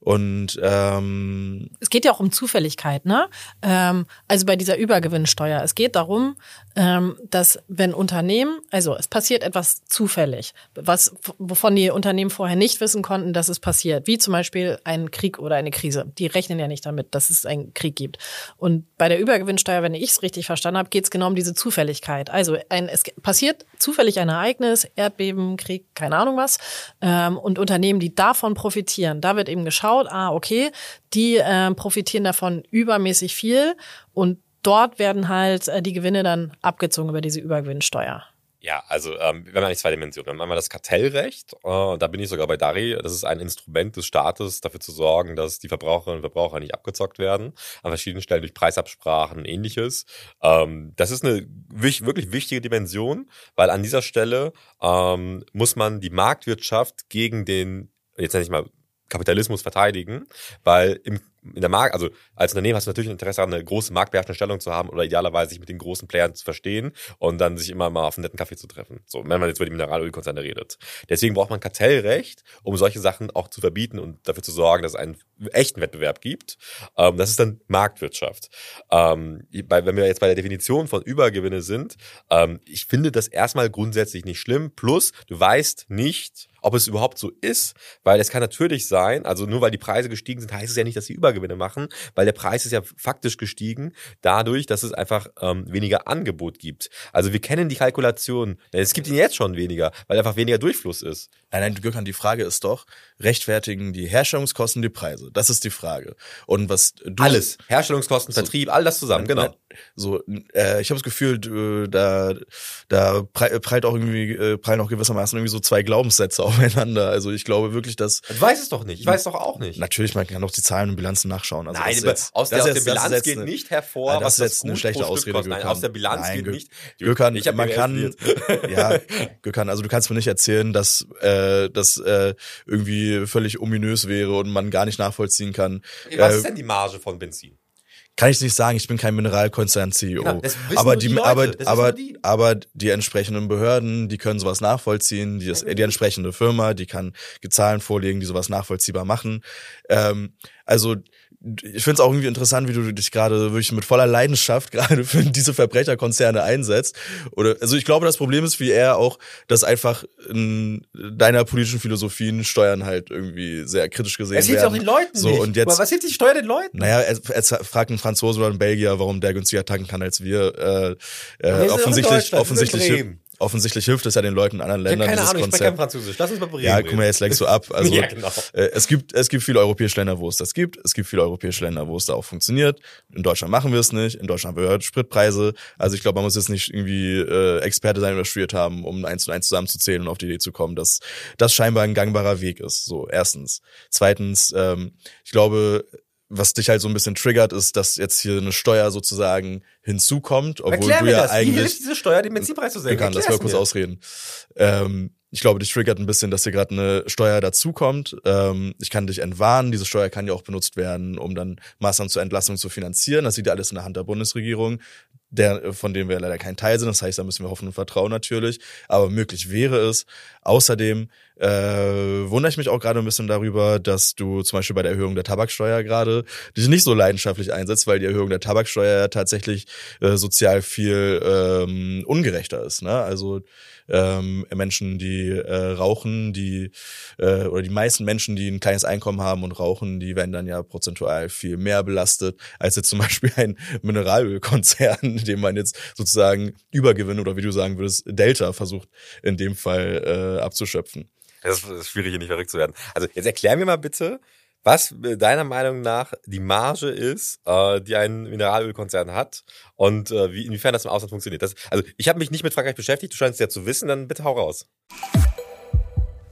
Speaker 1: Und ähm,
Speaker 4: es geht ja auch um Zufälligkeit, ne? Ähm, also bei dieser Übergewinnsteuer. Es geht darum, ähm, dass wenn Unternehmen, also es passiert etwas zufällig, was wovon die Unternehmen vorher nicht wissen konnten, dass es passiert, wie zum Beispiel ein Krieg oder eine Krise. Die rechnen ja nicht damit, dass es einen Krieg gibt. Und bei der Übergewinnsteuer, wenn ich es richtig verstanden habe, geht es genau um diese Zufälligkeit. Also ein, es passiert zufällig ein Ereignis, Erdbeben, Krieg, keine Ahnung was, ähm, und Unternehmen, die davon profitieren, da wird eben geschaut, ah, okay, die äh, profitieren davon übermäßig viel und dort werden halt äh, die Gewinne dann abgezogen über diese Übergewinnsteuer.
Speaker 5: Ja, also ähm, wir haben eigentlich zwei Dimensionen. Wir haben einmal das Kartellrecht, äh, da bin ich sogar bei Dari, das ist ein Instrument des Staates, dafür zu sorgen, dass die Verbraucherinnen und Verbraucher nicht abgezockt werden, an verschiedenen Stellen durch Preisabsprachen und ähnliches. Ähm, das ist eine wich- wirklich wichtige Dimension, weil an dieser Stelle ähm, muss man die Marktwirtschaft gegen den, jetzt nenne ich mal, Kapitalismus verteidigen, weil im, in der Markt, also als Unternehmen hast du natürlich ein Interesse daran, eine große marktbeherrschende Stellung zu haben oder idealerweise sich mit den großen Playern zu verstehen und dann sich immer mal auf einen netten Kaffee zu treffen. So, wenn man jetzt über die Mineralölkonzerne redet. Deswegen braucht man Kartellrecht, um solche Sachen auch zu verbieten und dafür zu sorgen, dass es einen echten Wettbewerb gibt. Ähm, das ist dann Marktwirtschaft. Ähm, bei, wenn wir jetzt bei der Definition von Übergewinne sind, ähm, ich finde das erstmal grundsätzlich nicht schlimm. Plus, du weißt nicht, ob es überhaupt so ist, weil es kann natürlich sein, also nur weil die Preise gestiegen sind, heißt es ja nicht, dass sie Übergewinne machen, weil der Preis ist ja faktisch gestiegen dadurch, dass es einfach ähm, weniger Angebot gibt. Also wir kennen die Kalkulation, es gibt ihn jetzt schon weniger, weil einfach weniger Durchfluss ist.
Speaker 1: Nein, nein, Gökhan, die Frage ist doch, rechtfertigen die Herstellungskosten die Preise? Das ist die Frage. Und was du
Speaker 5: Alles, Herstellungskosten,
Speaker 1: so,
Speaker 5: Vertrieb, all das zusammen, genau.
Speaker 1: So, äh, ich habe das Gefühl, du, da da prallt auch irgendwie äh, prallen auch gewissermaßen irgendwie so zwei Glaubenssätze aufeinander. Also ich glaube wirklich, dass
Speaker 5: Ich weiß es doch nicht, ich weiß es doch auch nicht.
Speaker 1: Natürlich, man kann doch die Zahlen und Bilanzen nachschauen. Also
Speaker 5: Nein,
Speaker 1: das ist
Speaker 5: aber
Speaker 1: jetzt,
Speaker 5: aus der,
Speaker 1: das
Speaker 5: aus
Speaker 1: ist
Speaker 5: der
Speaker 1: jetzt- das ist
Speaker 5: Bilanz
Speaker 1: jetzt
Speaker 5: geht
Speaker 1: eine-
Speaker 5: nicht hervor,
Speaker 1: Nein, das
Speaker 5: was
Speaker 1: ist
Speaker 5: das
Speaker 1: jetzt eine
Speaker 5: Gut
Speaker 1: schlechte
Speaker 5: pro Stück
Speaker 1: Ausrede,
Speaker 5: kostet. Nein,
Speaker 1: Gökhan.
Speaker 5: aus der Bilanz
Speaker 1: Nein,
Speaker 5: geht
Speaker 1: Gö-
Speaker 5: nicht.
Speaker 1: Gökhan,
Speaker 5: Ich hab
Speaker 1: man
Speaker 5: B W L
Speaker 1: kann,
Speaker 5: studiert.
Speaker 1: ja, Gökhan, also du kannst mir nicht erzählen, dass äh, das äh, irgendwie völlig ominös wäre und man gar nicht nachvollziehen kann.
Speaker 5: Was
Speaker 1: Äh,
Speaker 5: ist denn die Marge von Benzin?
Speaker 1: Kann ich nicht sagen, ich bin kein Mineralkonzern-C E O.
Speaker 5: Genau, das wissen
Speaker 1: aber
Speaker 5: nur
Speaker 1: die,
Speaker 5: die Leute,
Speaker 1: aber,
Speaker 5: das wissen
Speaker 1: aber,
Speaker 5: nur die.
Speaker 1: aber die entsprechenden Behörden, die können sowas nachvollziehen, die, das, die entsprechende Firma, die kann Zahlen vorlegen, die sowas nachvollziehbar machen. Ähm, also ich finde es auch irgendwie interessant, wie du dich gerade wirklich mit voller Leidenschaft gerade für diese Verbrecherkonzerne einsetzt. Oder also ich glaube, das Problem ist wie eher auch, dass einfach in deiner politischen Philosophien Steuern halt irgendwie sehr kritisch gesehen
Speaker 2: Es hilft ja
Speaker 1: werden.
Speaker 2: auch den Leuten
Speaker 1: so,
Speaker 2: nicht.
Speaker 1: Und jetzt,
Speaker 2: Aber was hilft die Steuer den Leuten?
Speaker 1: naja, er, er fragt einen Franzose oder einen Belgier, warum der günstiger tanken kann als wir. Äh,
Speaker 5: wir
Speaker 1: äh,
Speaker 5: sind auch in
Speaker 1: offensichtlich,
Speaker 5: Deutschland, wir sind
Speaker 1: offensichtlich,
Speaker 5: in
Speaker 1: hilft,
Speaker 5: Bremen.
Speaker 1: offensichtlich hilft es ja den Leuten in anderen
Speaker 5: Ich habe
Speaker 1: Ländern,
Speaker 5: keine
Speaker 1: dieses
Speaker 5: Ahnung, ich spreche kein
Speaker 1: Konzept.
Speaker 5: Französisch. Lass uns mal Bremen
Speaker 1: Ja,
Speaker 5: reden.
Speaker 1: guck mal, jetzt lenkst du ab. Also
Speaker 5: Ja, genau.
Speaker 1: äh, es gibt es gibt viele europäische Länder, wo es das gibt. Es gibt viele europäische Länder, wo es da auch funktioniert. In Deutschland machen wir es nicht. In Deutschland haben wir Spritpreise. Also ich glaube, man muss jetzt nicht irgendwie äh, Experte sein oder studiert haben, um eins und eins zusammenzuzählen und auf die Idee zu kommen, dass das scheinbar ein gangbarer Weg ist. So, erstens. Zweitens, ähm, ich glaube, was dich halt so ein bisschen triggert, ist, dass jetzt hier eine Steuer sozusagen hinzukommt, obwohl
Speaker 2: Erklär
Speaker 1: du
Speaker 2: mir
Speaker 1: ja
Speaker 2: das. Wie
Speaker 1: eigentlich
Speaker 2: hilft diese Steuer, den Benzinpreis zu senken?
Speaker 1: Gökhan, lass mal
Speaker 2: Erklär's
Speaker 1: kurz
Speaker 2: mir.
Speaker 1: ausreden. Ähm, ich glaube, dich triggert ein bisschen, dass hier gerade eine Steuer dazukommt. Ähm, ich kann dich entwarnen. Diese Steuer kann ja auch benutzt werden, um dann Maßnahmen zur Entlastung zu finanzieren. Das liegt ja alles in der Hand der Bundesregierung, der, von dem wir leider kein Teil sind. Das heißt, da müssen wir hoffen und vertrauen natürlich. Aber möglich wäre es. Außerdem äh, wundere ich mich auch gerade ein bisschen darüber, dass du zum Beispiel bei der Erhöhung der Tabaksteuer gerade dich nicht so leidenschaftlich einsetzt, weil die Erhöhung der Tabaksteuer ja tatsächlich äh, sozial viel ähm, ungerechter ist. Ne? Also ähm, Menschen, die äh, rauchen, die äh, oder die meisten Menschen, die ein kleines Einkommen haben und rauchen, die werden dann ja prozentual viel mehr belastet als jetzt zum Beispiel ein Mineralölkonzern, dem man jetzt sozusagen Übergewinn oder wie du sagen würdest, Delta versucht in dem Fall äh, abzuschöpfen.
Speaker 5: Das ist schwierig, hier nicht verrückt zu werden. Also jetzt erklär mir mal bitte, was deiner Meinung nach die Marge ist, äh, die ein Mineralölkonzern hat und äh, wie, inwiefern das im Ausland funktioniert. Das, also ich habe mich nicht mit Frankreich beschäftigt, du scheinst es ja zu wissen, dann bitte hau raus.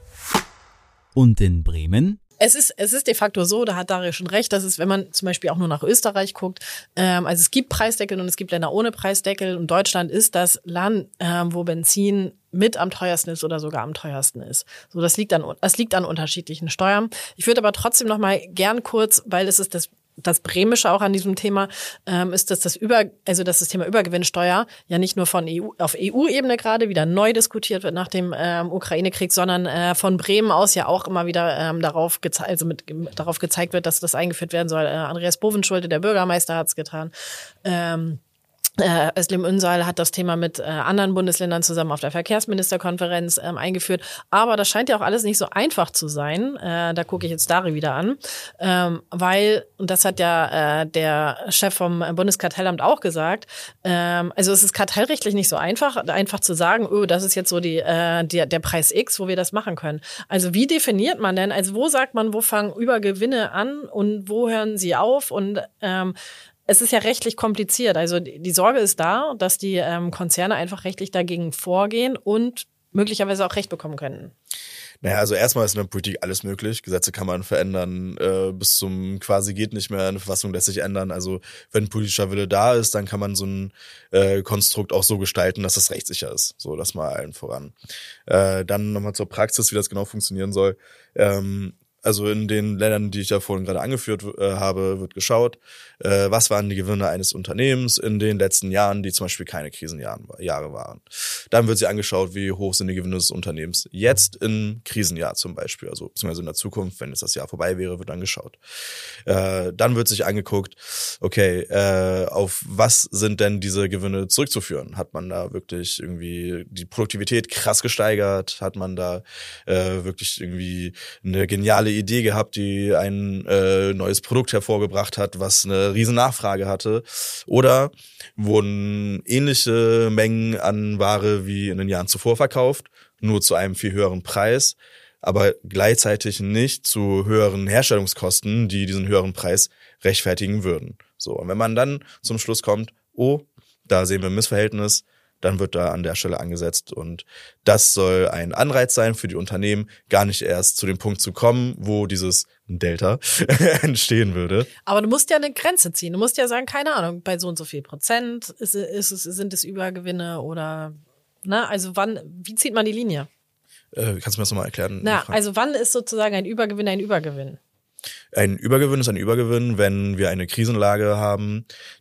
Speaker 3: Und in Bremen?
Speaker 4: Es ist, es ist de facto so, da hat Dario schon recht, dass es, wenn man zum Beispiel auch nur nach Österreich guckt, ähm, also es gibt Preisdeckel und es gibt Länder ohne Preisdeckel und Deutschland ist das Land, ähm, wo Benzin mit am teuersten ist oder sogar am teuersten ist. So, das liegt an, das liegt an unterschiedlichen Steuern. Ich würde aber trotzdem noch mal gern kurz, weil es ist das Das Bremische auch an diesem Thema ähm, ist, dass das über, also dass das Thema Übergewinnsteuer ja nicht nur von E U auf E U-Ebene gerade wieder neu diskutiert wird nach dem ähm, Ukraine-Krieg, sondern äh, von Bremen aus ja auch immer wieder ähm, darauf gezeigt, also mit darauf gezeigt wird, dass das eingeführt werden soll. Äh, Andreas Bovenschulte, der Bürgermeister, hat's getan. Ähm, Äh, Özlem Ünsal hat das Thema mit äh, anderen Bundesländern zusammen auf der Verkehrsministerkonferenz ähm, eingeführt. Aber das scheint ja auch alles nicht so einfach zu sein. Äh, da gucke ich jetzt Dari wieder an. Ähm, weil, und das hat ja äh, der Chef vom Bundeskartellamt auch gesagt, ähm, also es ist kartellrechtlich nicht so einfach, einfach zu sagen, oh, das ist jetzt so die, äh, die, der Preis X, wo wir das machen können. Also wie definiert man denn, also wo sagt man, wo fangen Übergewinne an und wo hören sie auf? Und ähm, es ist ja rechtlich kompliziert. Also die Sorge ist da, dass die ähm, Konzerne einfach rechtlich dagegen vorgehen und möglicherweise auch Recht bekommen könnten.
Speaker 1: Naja, also erstmal ist in der Politik alles möglich. Gesetze kann man verändern, äh, bis zum quasi geht nicht mehr. Eine Verfassung lässt sich ändern. Also wenn politischer Wille da ist, dann kann man so ein äh, Konstrukt auch so gestalten, dass das rechtssicher ist. So, das mal allen voran. Äh, dann nochmal zur Praxis, wie das genau funktionieren soll. Ähm, Also in den Ländern, die ich ja vorhin gerade angeführt äh, habe, wird geschaut, äh, was waren die Gewinne eines Unternehmens in den letzten Jahren, die zum Beispiel keine Krisenjahre waren. Dann wird sie angeschaut, wie hoch sind die Gewinne des Unternehmens jetzt im Krisenjahr zum Beispiel, also beziehungsweise in der Zukunft, wenn jetzt das Jahr vorbei wäre, wird dann geschaut. Äh, dann wird sich angeguckt, okay, äh, auf was sind denn diese Gewinne zurückzuführen? Hat man da wirklich irgendwie die Produktivität krass gesteigert? Hat man da äh, wirklich irgendwie eine geniale Idee gehabt, die ein äh, neues Produkt hervorgebracht hat, was eine riesen Nachfrage hatte? Oder wurden ähnliche Mengen an Ware wie in den Jahren zuvor verkauft, nur zu einem viel höheren Preis, aber gleichzeitig nicht zu höheren Herstellungskosten, die diesen höheren Preis rechtfertigen würden. So, und wenn man dann zum Schluss kommt, oh, da sehen wir ein Missverhältnis, dann wird da an der Stelle angesetzt. Und das soll ein Anreiz sein für die Unternehmen, gar nicht erst zu dem Punkt zu kommen, wo dieses Delta entstehen würde.
Speaker 4: Aber du musst ja eine Grenze ziehen. Du musst ja sagen, keine Ahnung, bei so und so viel Prozent ist, ist es, sind es Übergewinne oder, ne, also wann, wie zieht man die Linie?
Speaker 1: Äh, kannst du mir das nochmal erklären?
Speaker 4: Na, also wann ist sozusagen ein Übergewinn ein Übergewinn?
Speaker 1: Ein Übergewinn ist ein Übergewinn, wenn wir eine Krisenlage haben,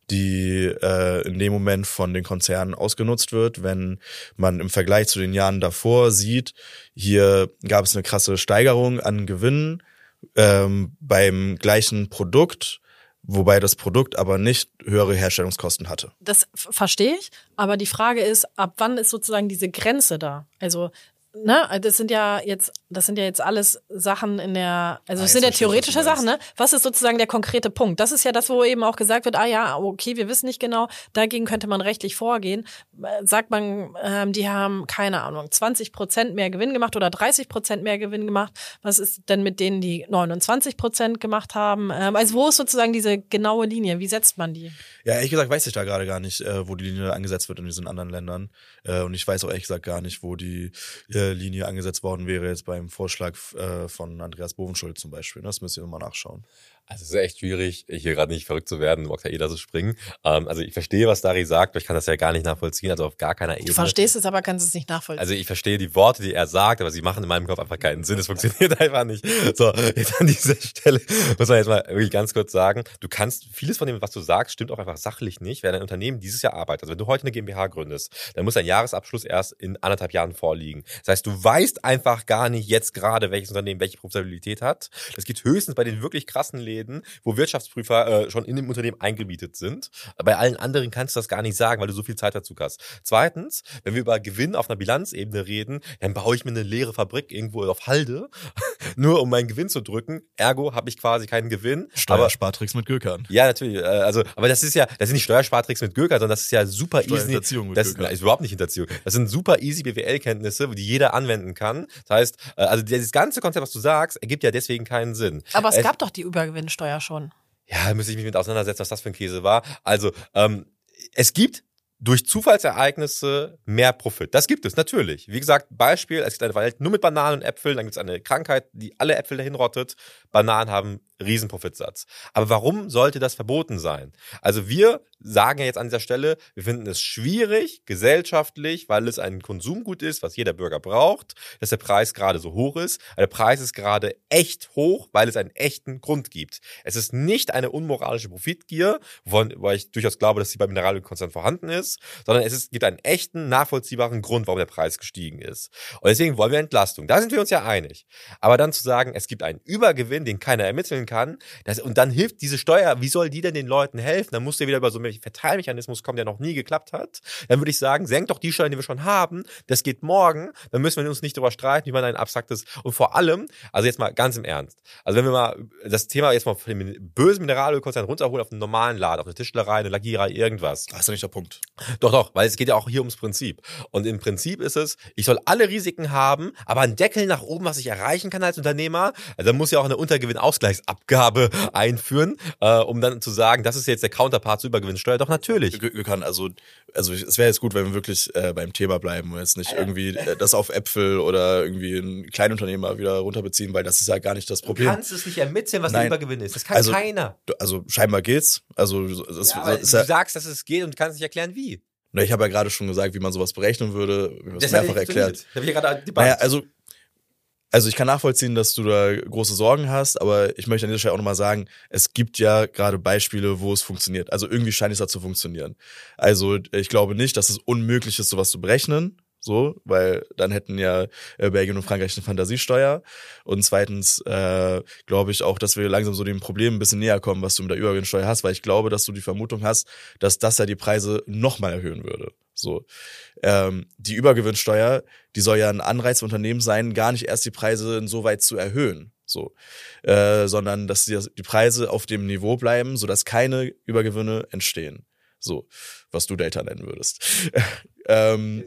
Speaker 1: die äh, in dem Moment von den Konzernen ausgenutzt wird. Wenn man im Vergleich zu den Jahren davor sieht, hier gab es eine krasse Steigerung an Gewinnen ähm, beim gleichen Produkt, wobei das Produkt aber nicht höhere Herstellungskosten hatte.
Speaker 4: Das f- verstehe ich, aber die Frage ist, ab wann ist sozusagen diese Grenze da? Also ne, das sind ja jetzt, das sind ja jetzt alles Sachen in der, also
Speaker 1: Ah,
Speaker 4: es sind ja
Speaker 1: jetzt verstehe ich, was
Speaker 4: theoretische
Speaker 1: du
Speaker 4: Sachen,
Speaker 1: meinst.
Speaker 4: ne? Was ist sozusagen der konkrete Punkt? Das ist ja das, wo eben auch gesagt wird, ah ja, okay, wir wissen nicht genau, dagegen könnte man rechtlich vorgehen. Äh, Sagt man, ähm, die haben, keine Ahnung, zwanzig Prozent mehr Gewinn gemacht oder dreißig Prozent mehr Gewinn gemacht. Was ist denn mit denen, die neunundzwanzig Prozent gemacht haben? Ähm, also wo ist sozusagen diese genaue Linie? Wie setzt man die?
Speaker 1: Ja, ehrlich gesagt weiß ich da gerade gar nicht, äh, wo die Linie angesetzt wird in diesen anderen Ländern. Äh, und ich weiß auch ehrlich gesagt gar nicht, wo die äh, Linie angesetzt worden wäre jetzt beim Vorschlag äh, von Andreas Bovenschulte zum Beispiel. Das müsst ihr nochmal nachschauen.
Speaker 5: Also es ist echt schwierig, hier gerade nicht verrückt zu werden, mag ja eh da so springen. Ähm, also ich verstehe, was Dari sagt, aber ich kann das ja gar nicht nachvollziehen, also auf gar keiner Ebene.
Speaker 4: Du verstehst es, aber kannst es nicht nachvollziehen.
Speaker 5: Also ich verstehe die Worte, die er sagt, aber sie machen in meinem Kopf einfach keinen Sinn. Es funktioniert einfach nicht. So, jetzt an dieser Stelle muss man jetzt mal wirklich ganz kurz sagen, du kannst, vieles von dem, was du sagst, stimmt auch einfach sachlich nicht, wenn ein Unternehmen dieses Jahr arbeitet. Also wenn du heute eine GmbH gründest, dann muss dein Jahresabschluss erst in anderthalb Jahren vorliegen. Das heißt, du weißt einfach gar nicht jetzt gerade, welches Unternehmen welche Profitabilität hat. Das geht höchstens bei den wirklich krassen Läden, wo Wirtschaftsprüfer äh, schon in dem Unternehmen eingemietet sind. Bei allen anderen kannst du das gar nicht sagen, weil du so viel Zeit dazu hast. Zweitens, wenn wir über Gewinn auf einer Bilanzebene reden, dann baue ich mir eine leere Fabrik irgendwo auf Halde, nur um meinen Gewinn zu drücken. Ergo habe ich quasi keinen Gewinn.
Speaker 1: Steuerspartricks mit Gökern.
Speaker 5: Ja, natürlich. äh, Also, aber das ist ja, das sind nicht Steuerspartricks mit Göker, sondern das ist ja super easy.
Speaker 1: Steuerhinterziehung mit
Speaker 5: Das
Speaker 1: Gökern.
Speaker 5: ist überhaupt nicht Hinterziehung. Das sind super easy B W L-Kenntnisse, die jeder anwenden kann. Das heißt, äh, also dieses ganze Konzept, was du sagst, ergibt ja deswegen keinen Sinn.
Speaker 4: aber es
Speaker 5: Äh,
Speaker 4: gab doch die Übergewinnsteuer schon.
Speaker 5: Ja, da müsste ich mich mit auseinandersetzen, was das für ein Käse war. Also, ähm, es gibt durch Zufallsereignisse mehr Profit. Das gibt es, natürlich. Wie gesagt, Beispiel, es gibt eine Welt nur mit Bananen und Äpfeln, dann gibt es eine Krankheit, die alle Äpfel dahin rottet. Bananen haben riesen Profitsatz. Aber warum sollte das verboten sein? Also wir sagen ja jetzt an dieser Stelle, wir finden es schwierig, gesellschaftlich, weil es ein Konsumgut ist, was jeder Bürger braucht, dass der Preis gerade so hoch ist. Der Preis ist gerade echt hoch, weil es einen echten Grund gibt. Es ist nicht eine unmoralische Profitgier, wovon, weil ich durchaus glaube, dass sie beim Mineralölkonzern vorhanden ist, sondern es ist, gibt einen echten, nachvollziehbaren Grund, warum der Preis gestiegen ist. Und deswegen wollen wir Entlastung. Da sind wir uns ja einig. Aber dann zu sagen, es gibt einen Übergewinn, den keiner ermitteln kann, das, und dann hilft diese Steuer, wie soll die denn den Leuten helfen? Dann musst du wieder über so einen Verteilmechanismus kommen, der noch nie geklappt hat. Dann würde ich sagen, senkt doch die Steuern, die wir schon haben. Das geht morgen. Dann müssen wir uns nicht darüber streiten, wie man ein abstraktes, und vor allem, also jetzt mal ganz im Ernst, also wenn wir mal das Thema jetzt mal von dem bösen Mineralölkonzern runterholen auf einen normalen Laden, auf eine Tischlerei, eine Lackiererei, irgendwas.
Speaker 1: Das ist ja nicht der Punkt.
Speaker 5: Doch, doch, weil es geht ja auch hier ums Prinzip. Und im Prinzip ist es, ich soll alle Risiken haben, aber einen Deckel nach oben, was ich erreichen kann als Unternehmer, also dann muss ja auch eine Untergewinnausgleichsabgabe einführen, äh, um dann zu sagen, das ist jetzt der Counterpart zur Übergewinnsteuer. Doch, natürlich.
Speaker 1: Wir, wir können also, also es wäre jetzt gut, wenn wir wirklich äh, beim Thema bleiben und jetzt nicht irgendwie äh, das auf Äpfel oder irgendwie ein Kleinunternehmer wieder runterbeziehen, weil das ist ja gar nicht das Problem.
Speaker 2: Du kannst es nicht ermitteln, was
Speaker 1: Nein.
Speaker 2: der Übergewinn ist. Das kann
Speaker 1: Also,
Speaker 2: keiner.
Speaker 1: Also scheinbar geht's. Also das,
Speaker 2: Ja, aber
Speaker 1: ist
Speaker 2: du
Speaker 1: ja,
Speaker 2: sagst, dass es geht und kannst nicht erklären, wie.
Speaker 1: na, ich habe ja gerade schon gesagt, wie man sowas berechnen würde. Wir haben es
Speaker 2: Das hat
Speaker 1: mehrfach
Speaker 2: nicht
Speaker 1: erklärt.
Speaker 2: funktioniert. Da habe ich ja gerade die
Speaker 1: Naja, also, also ich kann nachvollziehen, dass du da große Sorgen hast, aber ich möchte an dieser Stelle auch nochmal sagen, es gibt ja gerade Beispiele, wo es funktioniert. Also irgendwie scheint es da zu funktionieren. Also ich glaube nicht, dass es unmöglich ist, sowas zu berechnen. So, weil dann hätten ja äh, Belgien und Frankreich eine Fantasiesteuer. Und zweitens äh, glaube ich auch, dass wir langsam so dem Problem ein bisschen näher kommen, was du mit der Übergewinnsteuer hast, weil ich glaube, dass du die Vermutung hast, dass das ja die Preise nochmal erhöhen würde. So, ähm, die Übergewinnsteuer, die soll ja ein Anreiz für Unternehmen sein, gar nicht erst die Preise insoweit zu erhöhen. So, äh, sondern dass die, die Preise auf dem Niveau bleiben, sodass keine Übergewinne entstehen. So, was du Delta nennen würdest. ähm,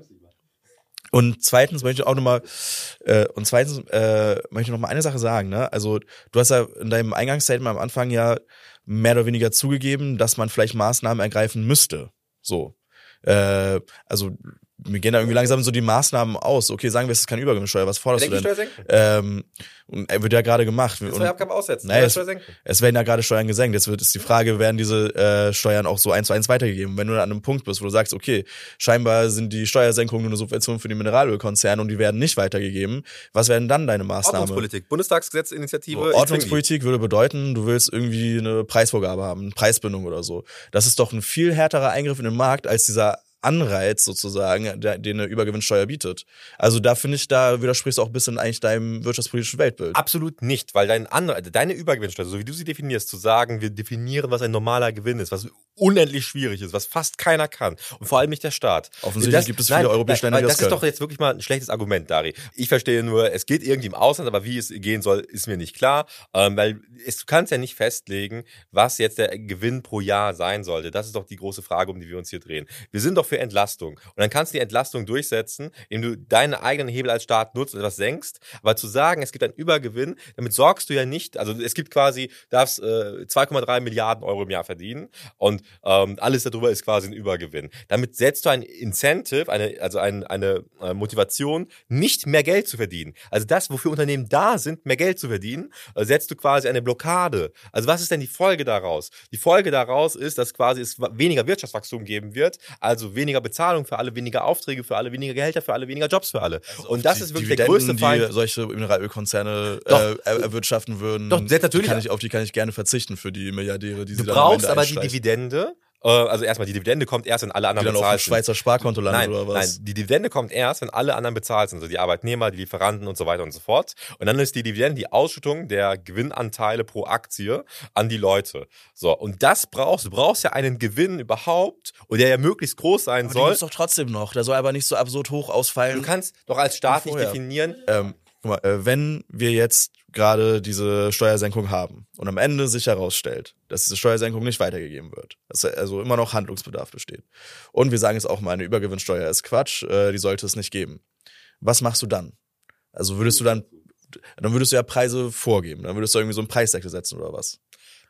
Speaker 1: Und zweitens möchte ich auch nochmal, äh, und zweitens äh, möchte ich noch mal eine Sache sagen, ne? Also du hast ja in deinem Eingangsstatement am Anfang ja mehr oder weniger zugegeben, dass man vielleicht Maßnahmen ergreifen müsste. So, äh, also mir gehen da irgendwie langsam so die Maßnahmen aus. Okay, sagen wir, es ist keine Übergewinnsteuer, was forderst du denn?
Speaker 2: Steuer senken.
Speaker 1: Ähm, und er wird ja gerade gemacht.
Speaker 2: Die Steuerabgabe aussetzen.
Speaker 1: Naja, es,
Speaker 2: Steuer senken.
Speaker 1: es werden ja gerade Steuern gesenkt. Jetzt wird ist die Frage, werden diese äh, Steuern auch so eins zu eins weitergegeben? Wenn du dann an einem Punkt bist, wo du sagst, okay, scheinbar sind die Steuersenkungen nur eine Subvention für die Mineralölkonzerne und die werden nicht weitergegeben, was werden dann deine Maßnahmen?
Speaker 2: Ordnungspolitik, Bundestagsgesetzinitiative.
Speaker 1: So, Ordnungspolitik würde bedeuten, du willst irgendwie eine Preisvorgabe haben, eine Preisbindung oder so. Das ist doch ein viel härterer Eingriff in den Markt als dieser Anreiz sozusagen, der, den eine Übergewinnsteuer bietet. Also da finde ich, da widersprichst du auch ein bisschen eigentlich deinem wirtschaftspolitischen Weltbild.
Speaker 5: Absolut nicht, weil dein andere, deine Übergewinnsteuer, so wie du sie definierst, zu sagen, wir definieren, was ein normaler Gewinn ist, was unendlich schwierig ist, was fast keiner kann und vor allem nicht der Staat.
Speaker 1: Offensichtlich
Speaker 5: das,
Speaker 1: gibt es viele
Speaker 5: nein,
Speaker 1: europäische Länder, die
Speaker 5: das
Speaker 1: das
Speaker 5: ist
Speaker 1: können.
Speaker 5: doch jetzt wirklich mal ein schlechtes Argument, Dari. Ich verstehe nur, es geht irgendwie im Ausland, aber wie es gehen soll, ist mir nicht klar, ähm, weil es, du kannst ja nicht festlegen, was jetzt der Gewinn pro Jahr sein sollte. Das ist doch die große Frage, um die wir uns hier drehen. Wir sind doch für Entlastung. Und dann kannst du die Entlastung durchsetzen, indem du deinen eigenen Hebel als Staat nutzt und etwas senkst. Aber zu sagen, es gibt einen Übergewinn, damit sorgst du ja nicht, also es gibt quasi, darfst äh, zwei Komma drei Milliarden Euro im Jahr verdienen und ähm, alles darüber ist quasi ein Übergewinn. Damit setzt du ein Incentive, eine, also ein, eine äh, Motivation, nicht mehr Geld zu verdienen. Also das, wofür Unternehmen da sind, mehr Geld zu verdienen, äh, setzt du quasi eine Blockade. Also was ist denn die Folge daraus? Die Folge daraus ist, dass quasi es weniger Wirtschaftswachstum geben wird, also weniger Bezahlung für alle, weniger Aufträge für alle, weniger Gehälter für alle, weniger Jobs für alle.
Speaker 1: Also
Speaker 5: und das
Speaker 1: die
Speaker 5: ist wirklich
Speaker 1: Dividenden,
Speaker 5: der größte Feind.
Speaker 1: Die solche Mineralölkonzerne
Speaker 5: Doch.
Speaker 1: äh, er- erwirtschaften würden.
Speaker 5: Doch, sehr natürlich.
Speaker 1: Die kann ich, auf die kann ich gerne verzichten für die Milliardäre, die
Speaker 5: Du
Speaker 1: sie dann am
Speaker 5: brauchst
Speaker 1: Ende
Speaker 5: aber die
Speaker 1: einstreichen.
Speaker 5: Dividende, äh, also erstmal die Dividende kommt erst, wenn alle
Speaker 1: Die
Speaker 5: anderen
Speaker 1: dann auf dem
Speaker 5: bezahlt sind.
Speaker 1: Schweizer Sparkonto landet
Speaker 5: Nein,
Speaker 1: oder was?
Speaker 5: nein, die Dividende kommt erst, wenn alle anderen bezahlt sind, also die Arbeitnehmer, die Lieferanten und so weiter und so fort. Und dann ist die Dividende die Ausschüttung der Gewinnanteile pro Aktie an die Leute. So, und das brauchst du. Du brauchst ja einen Gewinn überhaupt, und der ja möglichst groß sein
Speaker 1: Aber den
Speaker 5: soll.
Speaker 1: gibt's doch trotzdem noch. Der soll aber nicht so absurd hoch ausfallen.
Speaker 5: Du kannst doch als Staat nicht
Speaker 1: vorher.
Speaker 5: definieren.
Speaker 1: Ähm, guck mal, äh, wenn wir jetzt gerade diese Steuersenkung haben und am Ende sich herausstellt, dass diese Steuersenkung nicht weitergegeben wird, dass also immer noch Handlungsbedarf besteht und wir sagen jetzt auch mal, eine Übergewinnsteuer ist Quatsch, äh, die sollte es nicht geben. Was machst du dann? Also würdest du dann, dann würdest du ja Preise vorgeben, dann würdest du irgendwie so einen Preisdeckel setzen oder was?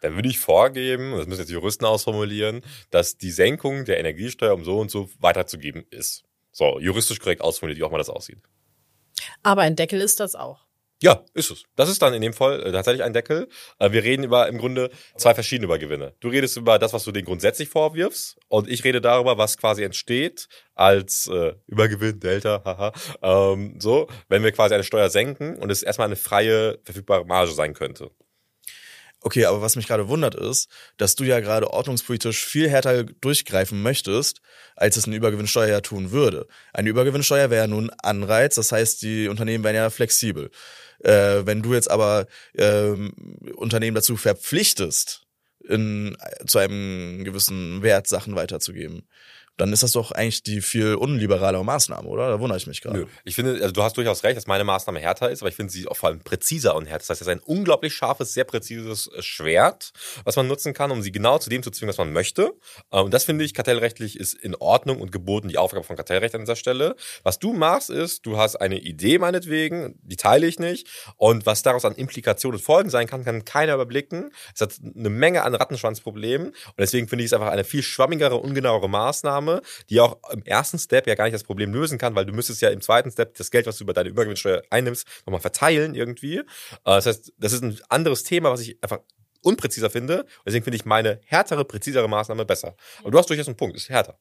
Speaker 5: Dann würde ich vorgeben, das müssen jetzt die Juristen ausformulieren, dass die Senkung der Energiesteuer um so und so weiterzugeben ist. So, juristisch korrekt ausformuliert, wie auch mal das aussieht.
Speaker 4: Aber ein Deckel ist das auch.
Speaker 5: Ja, ist es. Das ist dann in dem Fall äh, tatsächlich ein Deckel. Äh, wir reden über im Grunde zwei verschiedene Übergewinne. Du redest über das, was du denen grundsätzlich vorwirfst, und ich rede darüber, was quasi entsteht als äh, Übergewinn, Delta, haha, ähm, so, wenn wir quasi eine Steuer senken und es erstmal eine freie, verfügbare Marge sein könnte.
Speaker 1: Okay, aber was mich gerade wundert ist, dass du ja gerade ordnungspolitisch viel härter durchgreifen möchtest, als es eine Übergewinnsteuer ja tun würde. Eine Übergewinnsteuer wäre ja nun Anreiz, das heißt, die Unternehmen wären ja flexibel. Äh, wenn du jetzt aber ähm, Unternehmen dazu verpflichtest, in, zu einem gewissen Wert Sachen weiterzugeben, dann ist das doch eigentlich die viel unliberalere Maßnahme, oder? Da wundere ich mich gerade.
Speaker 5: Nö. Ich finde, also du hast durchaus recht, dass meine Maßnahme härter ist, aber ich finde sie auch vor allem präziser und härter. Das heißt, es ist ein unglaublich scharfes, sehr präzises Schwert, was man nutzen kann, um sie genau zu dem zu zwingen, was man möchte. Und das finde ich, kartellrechtlich ist in Ordnung und geboten, die Aufgabe von Kartellrecht an dieser Stelle. Was du machst, ist, du hast eine Idee meinetwegen, die teile ich nicht, und was daraus an Implikationen und Folgen sein kann, kann keiner überblicken. Es hat eine Menge an Rattenschwanzproblemen, und deswegen finde ich es einfach eine viel schwammigere, ungenauere Maßnahme, die auch im ersten Step ja gar nicht das Problem lösen kann, weil du müsstest ja im zweiten Step das Geld, was du über deine Übergewinnsteuer einnimmst, nochmal verteilen irgendwie. Das heißt, das ist ein anderes Thema, was ich einfach unpräziser finde. Und deswegen finde ich meine härtere, präzisere Maßnahme besser. Aber du hast durchaus einen Punkt, ist härter.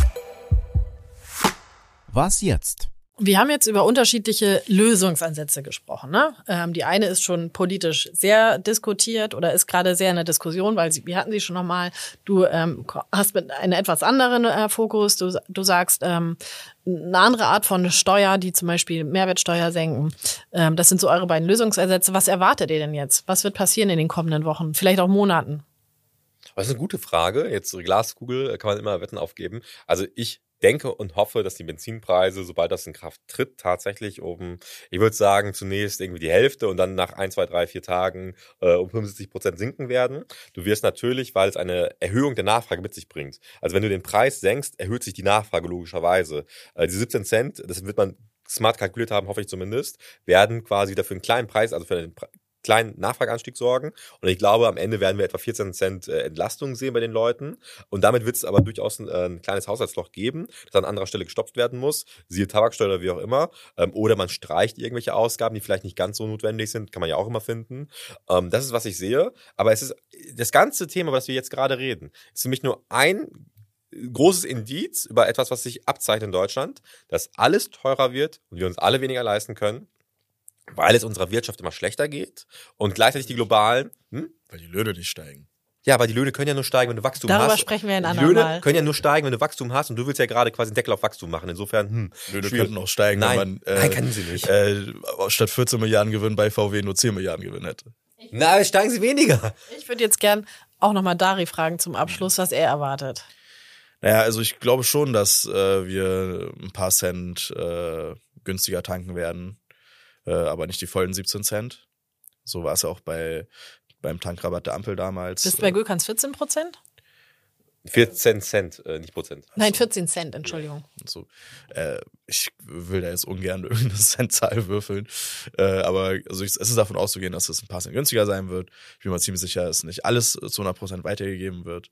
Speaker 3: Was jetzt?
Speaker 4: Wir haben jetzt über unterschiedliche Lösungsansätze gesprochen. Ne? Ähm, die eine ist schon politisch sehr diskutiert oder ist gerade sehr in der Diskussion, weil sie, wir hatten sie schon nochmal. Du ähm, hast mit einem etwas anderen äh, Fokus. Du, du sagst, ähm, eine andere Art von Steuer, die zum Beispiel Mehrwertsteuer senken. Ähm, das sind so eure beiden Lösungsansätze. Was erwartet ihr denn jetzt? Was wird passieren in den kommenden Wochen? Vielleicht auch Monaten?
Speaker 5: Das ist eine gute Frage. Jetzt so Glaskugel, kann man immer Wetten aufgeben. Also ich denke und hoffe, dass die Benzinpreise, sobald das in Kraft tritt, tatsächlich um, ich würde sagen, zunächst irgendwie die Hälfte und dann nach ein, zwei, drei, vier Tagen äh, um fünfundsiebzig Prozent sinken werden. Du wirst natürlich, weil es eine Erhöhung der Nachfrage mit sich bringt. Also wenn du den Preis senkst, erhöht sich die Nachfrage logischerweise. Äh, die siebzehn Cent, das wird man smart kalkuliert haben, hoffe ich zumindest, werden quasi dafür einen kleinen Preis, also für einen Pre- kleinen Nachfrageanstieg sorgen. Und ich glaube, am Ende werden wir etwa vierzehn Cent äh, Entlastung sehen bei den Leuten. Und damit wird es aber durchaus ein, äh, ein kleines Haushaltsloch geben, das an anderer Stelle gestopft werden muss. Siehe Tabaksteuer oder wie auch immer. Ähm, oder man streicht irgendwelche Ausgaben, die vielleicht nicht ganz so notwendig sind. Kann man ja auch immer finden. Ähm, das ist, was ich sehe. Aber es ist das ganze Thema, was wir jetzt gerade reden, ist für mich nur ein großes Indiz über etwas, was sich abzeichnet in Deutschland, dass alles teurer wird und wir uns alle weniger leisten können, weil es unserer Wirtschaft immer schlechter geht und gleichzeitig die globalen, hm?
Speaker 1: Weil die Löhne nicht steigen.
Speaker 5: Ja, aber die Löhne können ja nur steigen, wenn du Wachstum
Speaker 4: Darüber
Speaker 5: hast.
Speaker 4: sprechen wir ein
Speaker 5: Die
Speaker 4: andermal.
Speaker 5: Löhne können ja nur steigen, wenn du Wachstum hast, und du willst ja gerade quasi einen Deckel auf Wachstum machen. Insofern, hm,
Speaker 1: Löhne
Speaker 5: schwierig.
Speaker 1: könnten auch steigen,
Speaker 5: Nein,
Speaker 1: wenn man äh,
Speaker 5: nein, können sie nicht.
Speaker 1: Äh, statt vierzehn Milliarden Gewinn bei V W nur zehn Milliarden Gewinn hätte.
Speaker 5: Na, aber steigen sie weniger.
Speaker 4: Ich würde jetzt gern auch nochmal Dari fragen zum Abschluss, was er erwartet.
Speaker 1: Naja, also ich glaube schon, dass äh, wir ein paar Cent äh, günstiger tanken werden, äh, aber nicht die vollen siebzehn Cent. So war es ja auch bei beim Tankrabatt der Ampel damals.
Speaker 4: Bist du bei Gülkans vierzehn Prozent?
Speaker 5: vierzehn Cent, äh, nicht Prozent.
Speaker 4: Nein, vierzehn Cent, Entschuldigung.
Speaker 1: So, äh, ich will da jetzt ungern irgendeine Centzahl würfeln, äh, aber also ich, es ist davon auszugehen, dass es ein paar Cent günstiger sein wird. Ich bin mir ziemlich sicher, dass nicht alles zu hundert Prozent weitergegeben wird.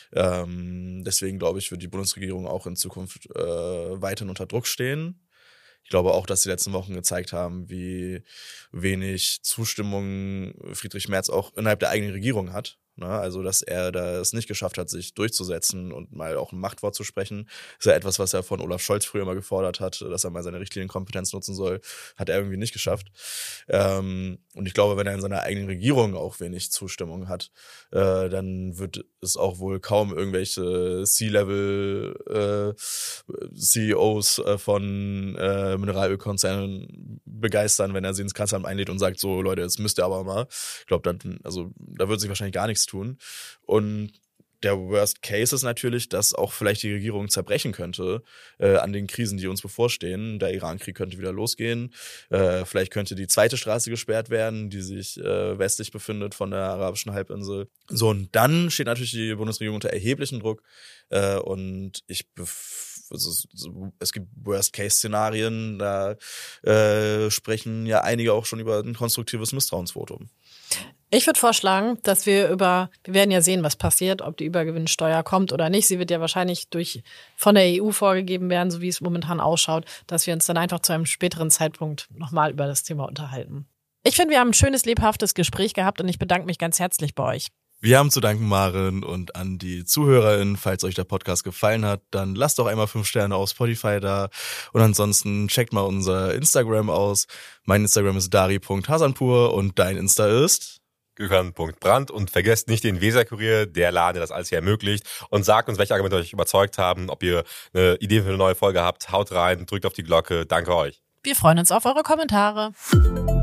Speaker 1: Ähm, deswegen glaube ich, wird die Bundesregierung auch in Zukunft äh, weiterhin unter Druck stehen. Ich glaube auch, dass die letzten Wochen gezeigt haben, wie wenig Zustimmung Friedrich Merz auch innerhalb der eigenen Regierung hat. Also, dass er da es nicht geschafft hat, sich durchzusetzen und mal auch ein Machtwort zu sprechen. Das ist ja etwas, was er von Olaf Scholz früher immer gefordert hat, dass er mal seine Richtlinienkompetenz nutzen soll. Hat er irgendwie nicht geschafft. Und ich glaube, wenn er in seiner eigenen Regierung auch wenig Zustimmung hat, dann wird es auch wohl kaum irgendwelche C-Level C E Os von Mineralölkonzernen begeistern, wenn er sie ins Kanzleramt einlädt und sagt, so Leute, jetzt müsst ihr aber mal. Ich glaube, dann, also da wird sich wahrscheinlich gar nichts tun. Und der Worst Case ist natürlich, dass auch vielleicht die Regierung zerbrechen könnte äh, an den Krisen, die uns bevorstehen. Der Iran-Krieg könnte wieder losgehen. Äh, vielleicht könnte die zweite Straße gesperrt werden, die sich äh, westlich befindet von der arabischen Halbinsel. So, und dann steht natürlich die Bundesregierung unter erheblichem Druck. Äh, und ich bef- es, es gibt Worst-Case-Szenarien, da äh, sprechen ja einige auch schon über ein konstruktives Misstrauensvotum.
Speaker 4: Ich würde vorschlagen, dass wir über, wir werden ja sehen, was passiert, ob die Übergewinnsteuer kommt oder nicht. Sie wird ja wahrscheinlich durch von der E U vorgegeben werden, so wie es momentan ausschaut, dass wir uns dann einfach zu einem späteren Zeitpunkt nochmal über das Thema unterhalten. Ich finde, wir haben ein schönes, lebhaftes Gespräch gehabt und ich bedanke mich ganz herzlich bei euch.
Speaker 1: Wir haben zu danken, Maren, und an die ZuhörerInnen, falls euch der Podcast gefallen hat, dann lasst doch einmal fünf Sterne auf Spotify da und ansonsten checkt mal unser Instagram aus. Mein Instagram ist dari punkt hasanpur und dein Insta ist
Speaker 5: Gökhan punkt brandt und vergesst nicht den Weserkurier, der Laden, der das alles hier ermöglicht, und sagt uns, welche Argumente euch überzeugt haben, ob ihr eine Idee für eine neue Folge habt. Haut rein, drückt auf die Glocke. Danke euch.
Speaker 4: Wir freuen uns auf eure Kommentare.